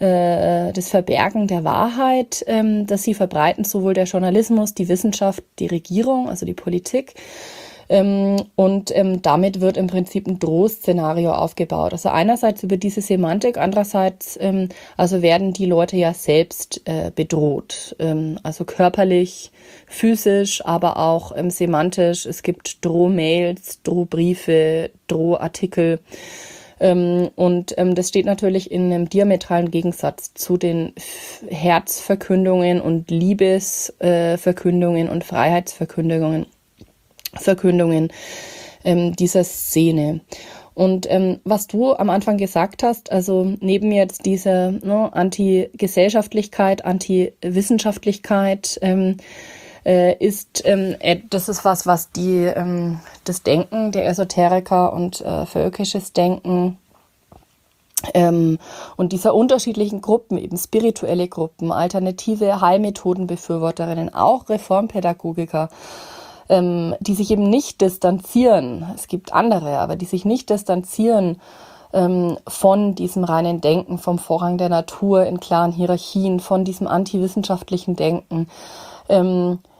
äh, das Verbergen der Wahrheit, ähm, dass sie verbreiten, sowohl der Journalismus, die Wissenschaft, die Regierung, also die Politik. Ähm, und ähm, damit wird im Prinzip ein Drohszenario aufgebaut. Also einerseits über diese Semantik, andererseits ähm, also werden die Leute ja selbst äh, bedroht. Ähm, also körperlich, physisch, aber auch ähm, semantisch. Es gibt Drohmails, Drohbriefe, Drohartikel. Ähm, und ähm, das steht natürlich in einem diametralen Gegensatz zu den Herzverkündungen und Liebesverkündungen äh, und Freiheitsverkündungen. Verkündungen ähm, dieser Szene. Und ähm, was du am Anfang gesagt hast, also neben jetzt dieser ne, Anti-Gesellschaftlichkeit, Anti-Wissenschaftlichkeit, ähm, äh, ist ähm, das ist was, was die ähm, das Denken der Esoteriker und äh, völkisches Denken ähm, und dieser unterschiedlichen Gruppen, eben spirituelle Gruppen, alternative Heilmethodenbefürworterinnen, auch Reformpädagogiker, Ähm, die sich eben nicht distanzieren, es gibt andere, aber die sich nicht distanzieren ähm, von diesem reinen Denken, vom Vorrang der Natur in klaren Hierarchien, von diesem antiwissenschaftlichen Denken, ähm,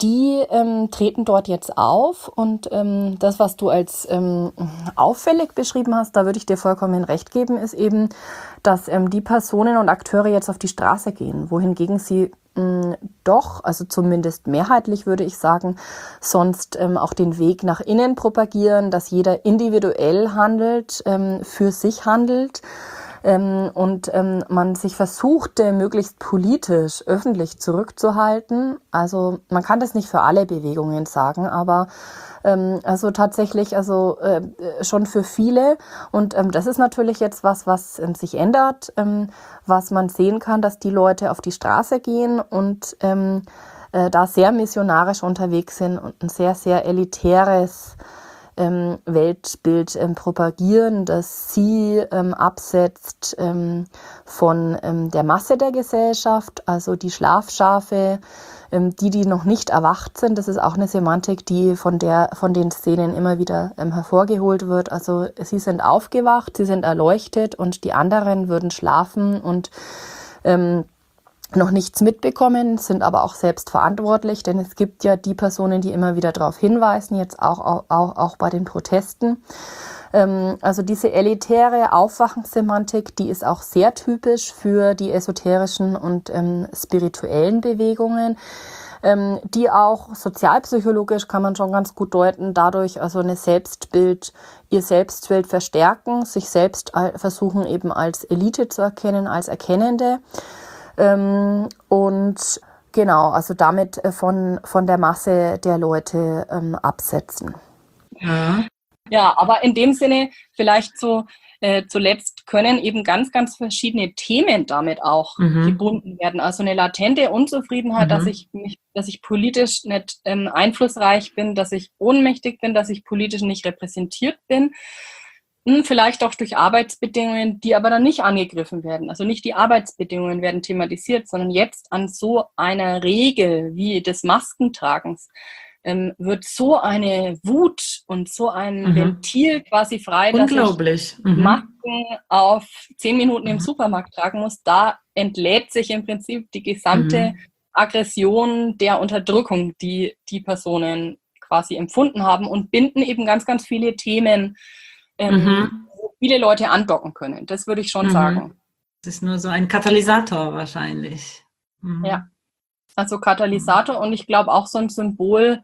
die ähm, treten dort jetzt auf und ähm, das, was du als ähm, auffällig beschrieben hast, da würde ich dir vollkommen recht geben, ist eben, dass ähm, die Personen und Akteure jetzt auf die Straße gehen, wohingegen sie mh, doch, also zumindest mehrheitlich würde ich sagen, sonst ähm, auch den Weg nach innen propagieren, dass jeder individuell handelt, ähm, für sich handelt. Ähm, und ähm, man sich versuchte, möglichst politisch, öffentlich zurückzuhalten. Also man kann das nicht für alle Bewegungen sagen, aber ähm, also tatsächlich also äh, schon für viele. Und ähm, das ist natürlich jetzt was, was ähm, sich ändert, ähm, was man sehen kann, dass die Leute auf die Straße gehen und ähm, äh, da sehr missionarisch unterwegs sind und ein sehr, sehr elitäres Ähm, Weltbild ähm, propagieren, das sie ähm, absetzt ähm, von ähm, der Masse der Gesellschaft, also die Schlafschafe, ähm, die, die noch nicht erwacht sind. Das ist auch eine Semantik, die von der, von den Szenen immer wieder ähm, hervorgeholt wird. Also sie sind aufgewacht, sie sind erleuchtet und die anderen würden schlafen und ähm, noch nichts mitbekommen, sind aber auch selbst verantwortlich, denn es gibt ja die Personen, die immer wieder darauf hinweisen, jetzt auch, auch, auch bei den Protesten. Ähm, also diese elitäre Aufwachensemantik, die ist auch sehr typisch für die esoterischen und ähm, spirituellen Bewegungen, ähm, die auch sozialpsychologisch, kann man schon ganz gut deuten, dadurch also eine Selbstbild, ihr Selbstbild verstärken, sich selbst versuchen eben als Elite zu erkennen, als Erkennende. Ähm, und genau, also damit von, von der Masse der Leute ähm, absetzen. Ja. ja, aber in dem Sinne vielleicht so äh, zuletzt können eben ganz, ganz verschiedene Themen damit auch mhm. gebunden werden. Also eine latente Unzufriedenheit, mhm. dass ich mich, dass ich politisch nicht ähm, einflussreich bin, dass ich ohnmächtig bin, dass ich politisch nicht repräsentiert bin. Vielleicht auch durch Arbeitsbedingungen, die aber dann nicht angegriffen werden. Also nicht die Arbeitsbedingungen werden thematisiert, sondern jetzt an so einer Regel wie des Maskentragens ähm, wird so eine Wut und so ein mhm. Ventil quasi frei, dass ich mhm. Masken auf zehn Minuten mhm. im Supermarkt tragen muss. Da entlädt sich im Prinzip die gesamte mhm. Aggression der Unterdrückung, die die Personen quasi empfunden haben und binden eben ganz, ganz viele Themen, Ähm, mhm. wo viele Leute andocken können. Das würde ich schon mhm. sagen. Das ist nur so ein Katalysator wahrscheinlich. Mhm. Ja, also Katalysator und ich glaube auch so ein Symbol,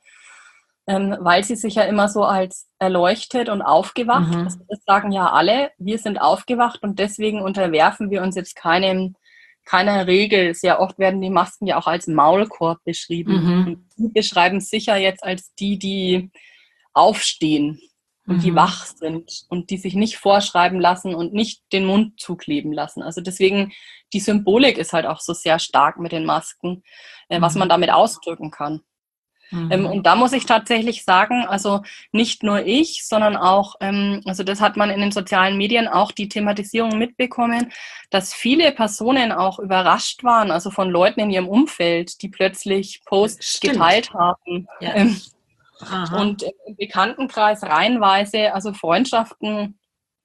ähm, weil sie sich ja immer so als erleuchtet und aufgewacht, mhm. also das sagen ja alle, wir sind aufgewacht und deswegen unterwerfen wir uns jetzt keinem, keiner Regel. Sehr oft werden die Masken ja auch als Maulkorb beschrieben. Mhm. Und die beschreiben sicher jetzt als die, die aufstehen. Und die mhm. wach sind und die sich nicht vorschreiben lassen und nicht den Mund zukleben lassen. Also deswegen, die Symbolik ist halt auch so sehr stark mit den Masken, äh, mhm. was man damit ausdrücken kann. Mhm. Ähm, und da muss ich tatsächlich sagen, also nicht nur ich, sondern auch, ähm, also das hat man in den sozialen Medien auch die Thematisierung mitbekommen, dass viele Personen auch überrascht waren, also von Leuten in ihrem Umfeld, die plötzlich Posts Stimmt. geteilt haben. Ja. Ähm, Aha. Und im Bekanntenkreis reihenweise, also Freundschaften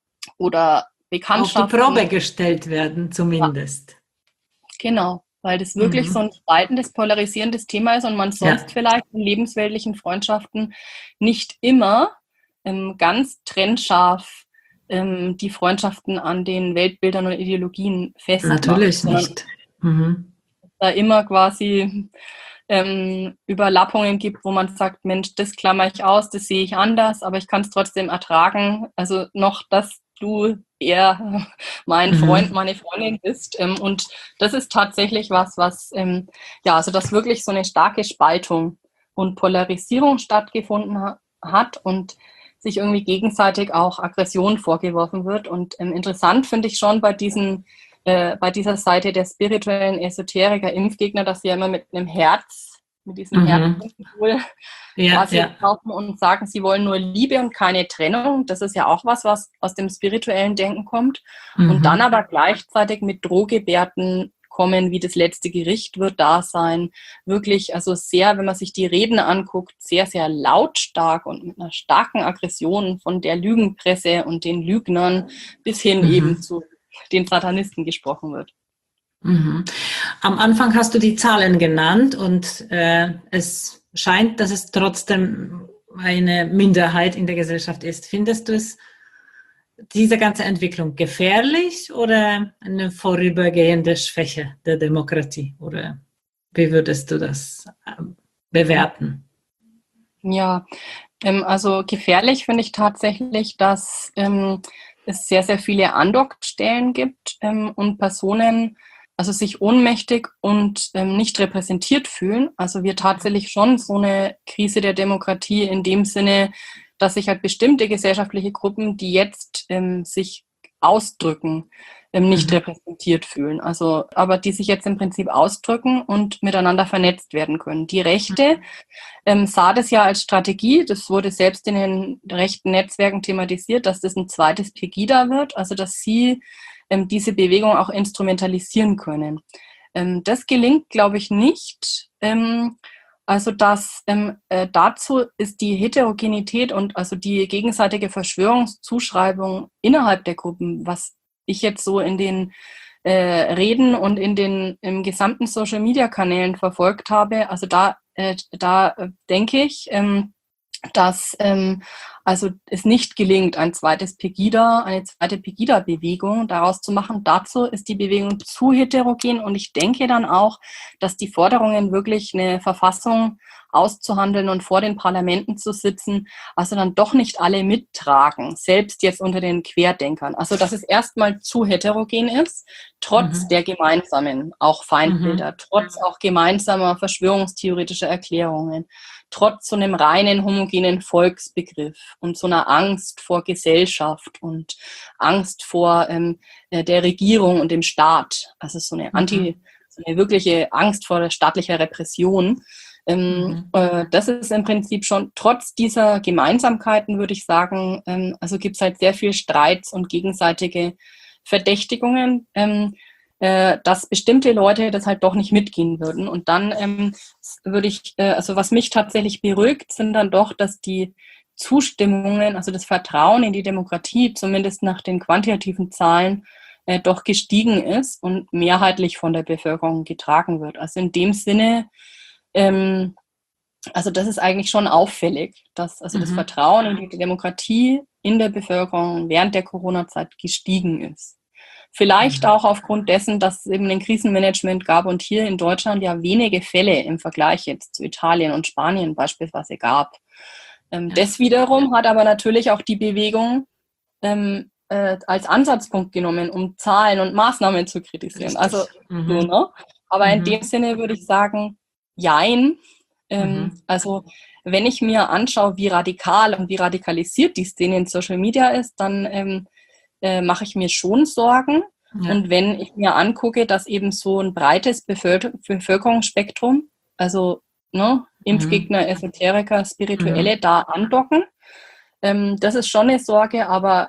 oder Bekanntschaften. Auf die Probe gestellt werden zumindest. Ja. Genau, weil das wirklich mhm. so ein spaltendes, polarisierendes Thema ist und man sonst ja. vielleicht in lebensweltlichen Freundschaften nicht immer ähm, ganz trennscharf ähm, die Freundschaften an den Weltbildern und Ideologien festmacht. Natürlich nicht. Mhm. Da immer quasi Ähm, Überlappungen gibt, wo man sagt, Mensch, das klammer ich aus, das sehe ich anders, aber ich kann es trotzdem ertragen. Also noch, dass du eher mein mhm. Freund, meine Freundin bist. Ähm, und das ist tatsächlich was, was, ähm, ja, also dass wirklich so eine starke Spaltung und Polarisierung stattgefunden ha- hat und sich irgendwie gegenseitig auch Aggression vorgeworfen wird. Und ähm, interessant finde ich schon bei diesen Äh, bei dieser Seite der spirituellen Esoteriker, Impfgegner, dass sie ja immer mit einem Herz, mit diesem mhm. Herzsymbol ja, quasi ja. kaufen und sagen, sie wollen nur Liebe und keine Trennung. Das ist ja auch was, was aus dem spirituellen Denken kommt. Mhm. Und dann aber gleichzeitig mit Drohgebärden kommen, wie das letzte Gericht wird da sein. Wirklich, also sehr, wenn man sich die Reden anguckt, sehr, sehr lautstark und mit einer starken Aggression von der Lügenpresse und den Lügnern bis hin mhm. eben zu den Satanisten gesprochen wird. Mhm. Am Anfang hast du die Zahlen genannt und äh, es scheint, dass es trotzdem eine Minderheit in der Gesellschaft ist. Findest du es, diese ganze Entwicklung, gefährlich oder eine vorübergehende Schwäche der Demokratie? Oder wie würdest du das bewerten? Ja, ähm, also gefährlich finde ich tatsächlich, dass ähm, es sehr, sehr viele Andockstellen gibt ähm, und Personen also sich ohnmächtig und ähm, nicht repräsentiert fühlen. Also wir tatsächlich schon so eine Krise der Demokratie in dem Sinne, dass sich halt bestimmte gesellschaftliche Gruppen, die jetzt ähm, sich ausdrücken, ähm, nicht Mhm. repräsentiert fühlen. Also, aber die sich jetzt im Prinzip ausdrücken und miteinander vernetzt werden können. Die Rechte ähm, sah das ja als Strategie, das wurde selbst in den rechten Netzwerken thematisiert, dass das ein zweites Pegida wird, also dass sie ähm, diese Bewegung auch instrumentalisieren können. Ähm, das gelingt, glaube ich, nicht. Ähm, also dass ähm, äh, dazu ist die Heterogenität und also die gegenseitige Verschwörungszuschreibung innerhalb der Gruppen, was ich jetzt so in den äh, Reden und in den im gesamten Social-Media-Kanälen verfolgt habe, also da, äh, da äh, denke ich, ähm, dass ähm, also es nicht gelingt, ein zweites Pegida, eine zweite Pegida-Bewegung daraus zu machen. Dazu ist die Bewegung zu heterogen und ich denke dann auch, dass die Forderungen, wirklich eine Verfassung auszuhandeln und vor den Parlamenten zu sitzen, also dann doch nicht alle mittragen, selbst jetzt unter den Querdenkern. Also dass es erstmal zu heterogen ist, trotz Mhm. der gemeinsamen auch Feindbilder, Mhm. trotz auch gemeinsamer verschwörungstheoretischer Erklärungen, trotz so einem reinen homogenen Volksbegriff und so einer Angst vor Gesellschaft und Angst vor ähm, der Regierung und dem Staat, also so eine Anti, so eine wirkliche Angst vor staatlicher Repression. Ähm, Mhm. äh, das ist im Prinzip schon, trotz dieser Gemeinsamkeiten, würde ich sagen, ähm, also gibt es halt sehr viel Streits und gegenseitige Verdächtigungen, ähm, äh, dass bestimmte Leute das halt doch nicht mitgehen würden. Und dann ähm, würde ich, äh, also was mich tatsächlich beruhigt, sind dann doch, dass die Zustimmungen, also das Vertrauen in die Demokratie, zumindest nach den quantitativen Zahlen, äh, doch gestiegen ist und mehrheitlich von der Bevölkerung getragen wird. Also in dem Sinne, ähm, also das ist eigentlich schon auffällig, dass also das Mhm. Vertrauen in die Demokratie in der Bevölkerung während der Corona-Zeit gestiegen ist. Vielleicht auch aufgrund dessen, dass es eben ein Krisenmanagement gab und hier in Deutschland ja wenige Fälle im Vergleich jetzt zu Italien und Spanien beispielsweise gab. Ähm, Ja. das wiederum hat aber natürlich auch die Bewegung ähm, äh, als Ansatzpunkt genommen, um Zahlen und Maßnahmen zu kritisieren. Richtig. Also Mhm. so, ne? Aber in Mhm. dem Sinne würde ich sagen, jein. Ähm, Mhm. also wenn ich mir anschaue, wie radikal und wie radikalisiert die Szene in Social Media ist, dann ähm, äh, mache ich mir schon Sorgen. Ja. Und wenn ich mir angucke, dass eben so ein breites Bevölker- Bevölkerungsspektrum, also ne, Impfgegner, Esoteriker, Spirituelle, Mhm. da andocken, ähm, das ist schon eine Sorge, aber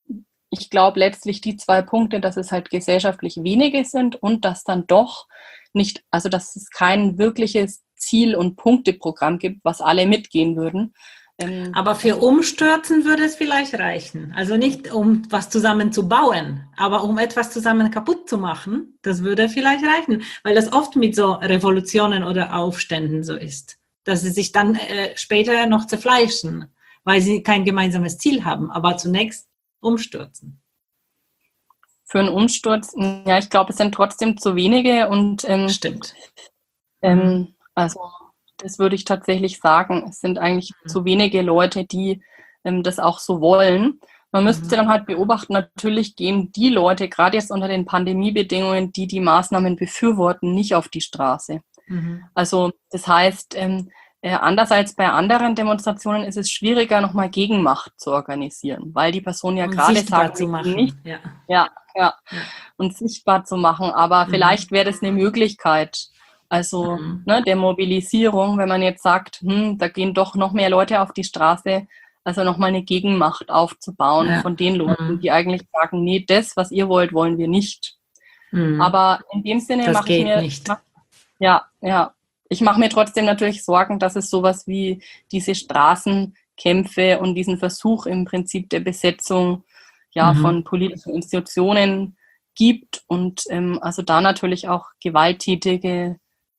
ich glaube letztlich die zwei Punkte, dass es halt gesellschaftlich wenige sind und dass dann doch nicht, also dass es kein wirkliches Ziel- und Punkteprogramm gibt, was alle mitgehen würden. Ähm, Aber für also, Umstürzen würde es vielleicht reichen. Also nicht um was zusammen zu bauen, aber um etwas zusammen kaputt zu machen, das würde vielleicht reichen, weil das oft mit so Revolutionen oder Aufständen so ist, dass sie sich dann äh, später noch zerfleischen, weil sie kein gemeinsames Ziel haben, aber zunächst umstürzen. für einen Umsturz, ja, ich glaube, es sind trotzdem zu wenige und ähm, Stimmt. ähm, Mhm. also das würde ich tatsächlich sagen. Es sind eigentlich zu wenige Leute, die ähm, das auch so wollen. Man müsste dann halt beobachten, natürlich gehen die Leute, gerade jetzt unter den Pandemiebedingungen, die die Maßnahmen befürworten, nicht auf die Straße. Mhm. Also das heißt, ähm, äh, anders als bei anderen Demonstrationen ist es schwieriger, nochmal Gegenmacht zu organisieren, weil die Personen ja Und gerade sichtbar sagen, zu wir gehen nicht, machen. Ja. ja, ja, Ja. und sichtbar zu machen. Aber Mhm. vielleicht wäre das eine Möglichkeit, also Mhm. ne, der Mobilisierung, wenn man jetzt sagt, hm, da gehen doch noch mehr Leute auf die Straße, also nochmal eine Gegenmacht aufzubauen Ja. von den Leuten, Mhm. die eigentlich sagen, nee, das, was ihr wollt, wollen wir nicht. Mhm. Aber in dem Sinne Das mache ich geht mir, nicht. ja, ja, ich mache mir trotzdem natürlich Sorgen, dass es sowas wie diese Straßenkämpfe und diesen Versuch im Prinzip der Besetzung ja, Mhm. von politischen Institutionen gibt und ähm, also da natürlich auch gewalttätige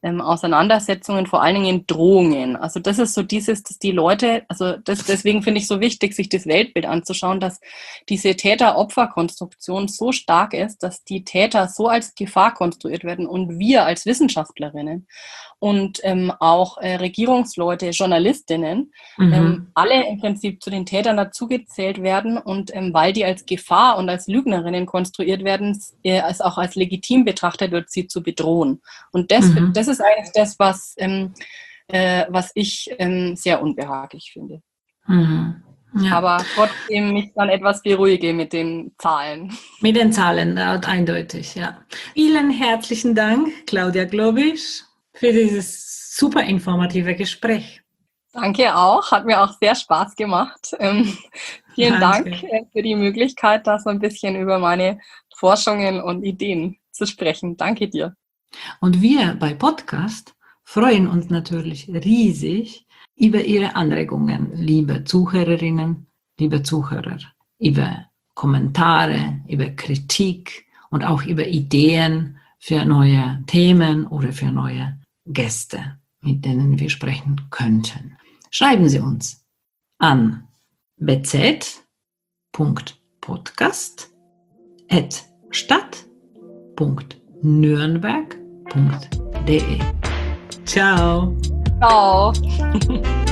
ähm, Auseinandersetzungen, vor allen Dingen Drohungen. Also das ist so dieses, dass die Leute, also das, deswegen finde ich so wichtig, sich das Weltbild anzuschauen, dass diese Täter-Opfer-Konstruktion so stark ist, dass die Täter so als Gefahr konstruiert werden und wir als Wissenschaftlerinnen und ähm, auch äh, Regierungsleute, Journalistinnen, Mhm. ähm, alle im Prinzip zu den Tätern dazugezählt werden und ähm, weil die als Gefahr und als Lügnerinnen konstruiert werden, äh, es auch als legitim betrachtet wird, sie zu bedrohen. Und das, Mhm. das ist eigentlich das, was, ähm, äh, was ich ähm, sehr unbehaglich finde. Mhm. Ja. Aber trotzdem mich dann etwas beruhige mit den Zahlen. Mit den Zahlen, eindeutig, ja. Vielen herzlichen Dank, Claudia Globisch, für dieses super informative Gespräch. Danke auch, hat mir auch sehr Spaß gemacht. Ähm, vielen Danke. Dank äh, für die Möglichkeit, da so ein bisschen über meine Forschungen und Ideen zu sprechen. Danke dir. Und wir bei Podcast freuen uns natürlich riesig über Ihre Anregungen, liebe Zuhörerinnen, liebe Zuhörer, über Kommentare, über Kritik und auch über Ideen für neue Themen oder für neue Gäste, mit denen wir sprechen könnten. Schreiben Sie uns an b z punkt podcast at stadt punkt nürnberg punkt d e. Ciao. Ciao.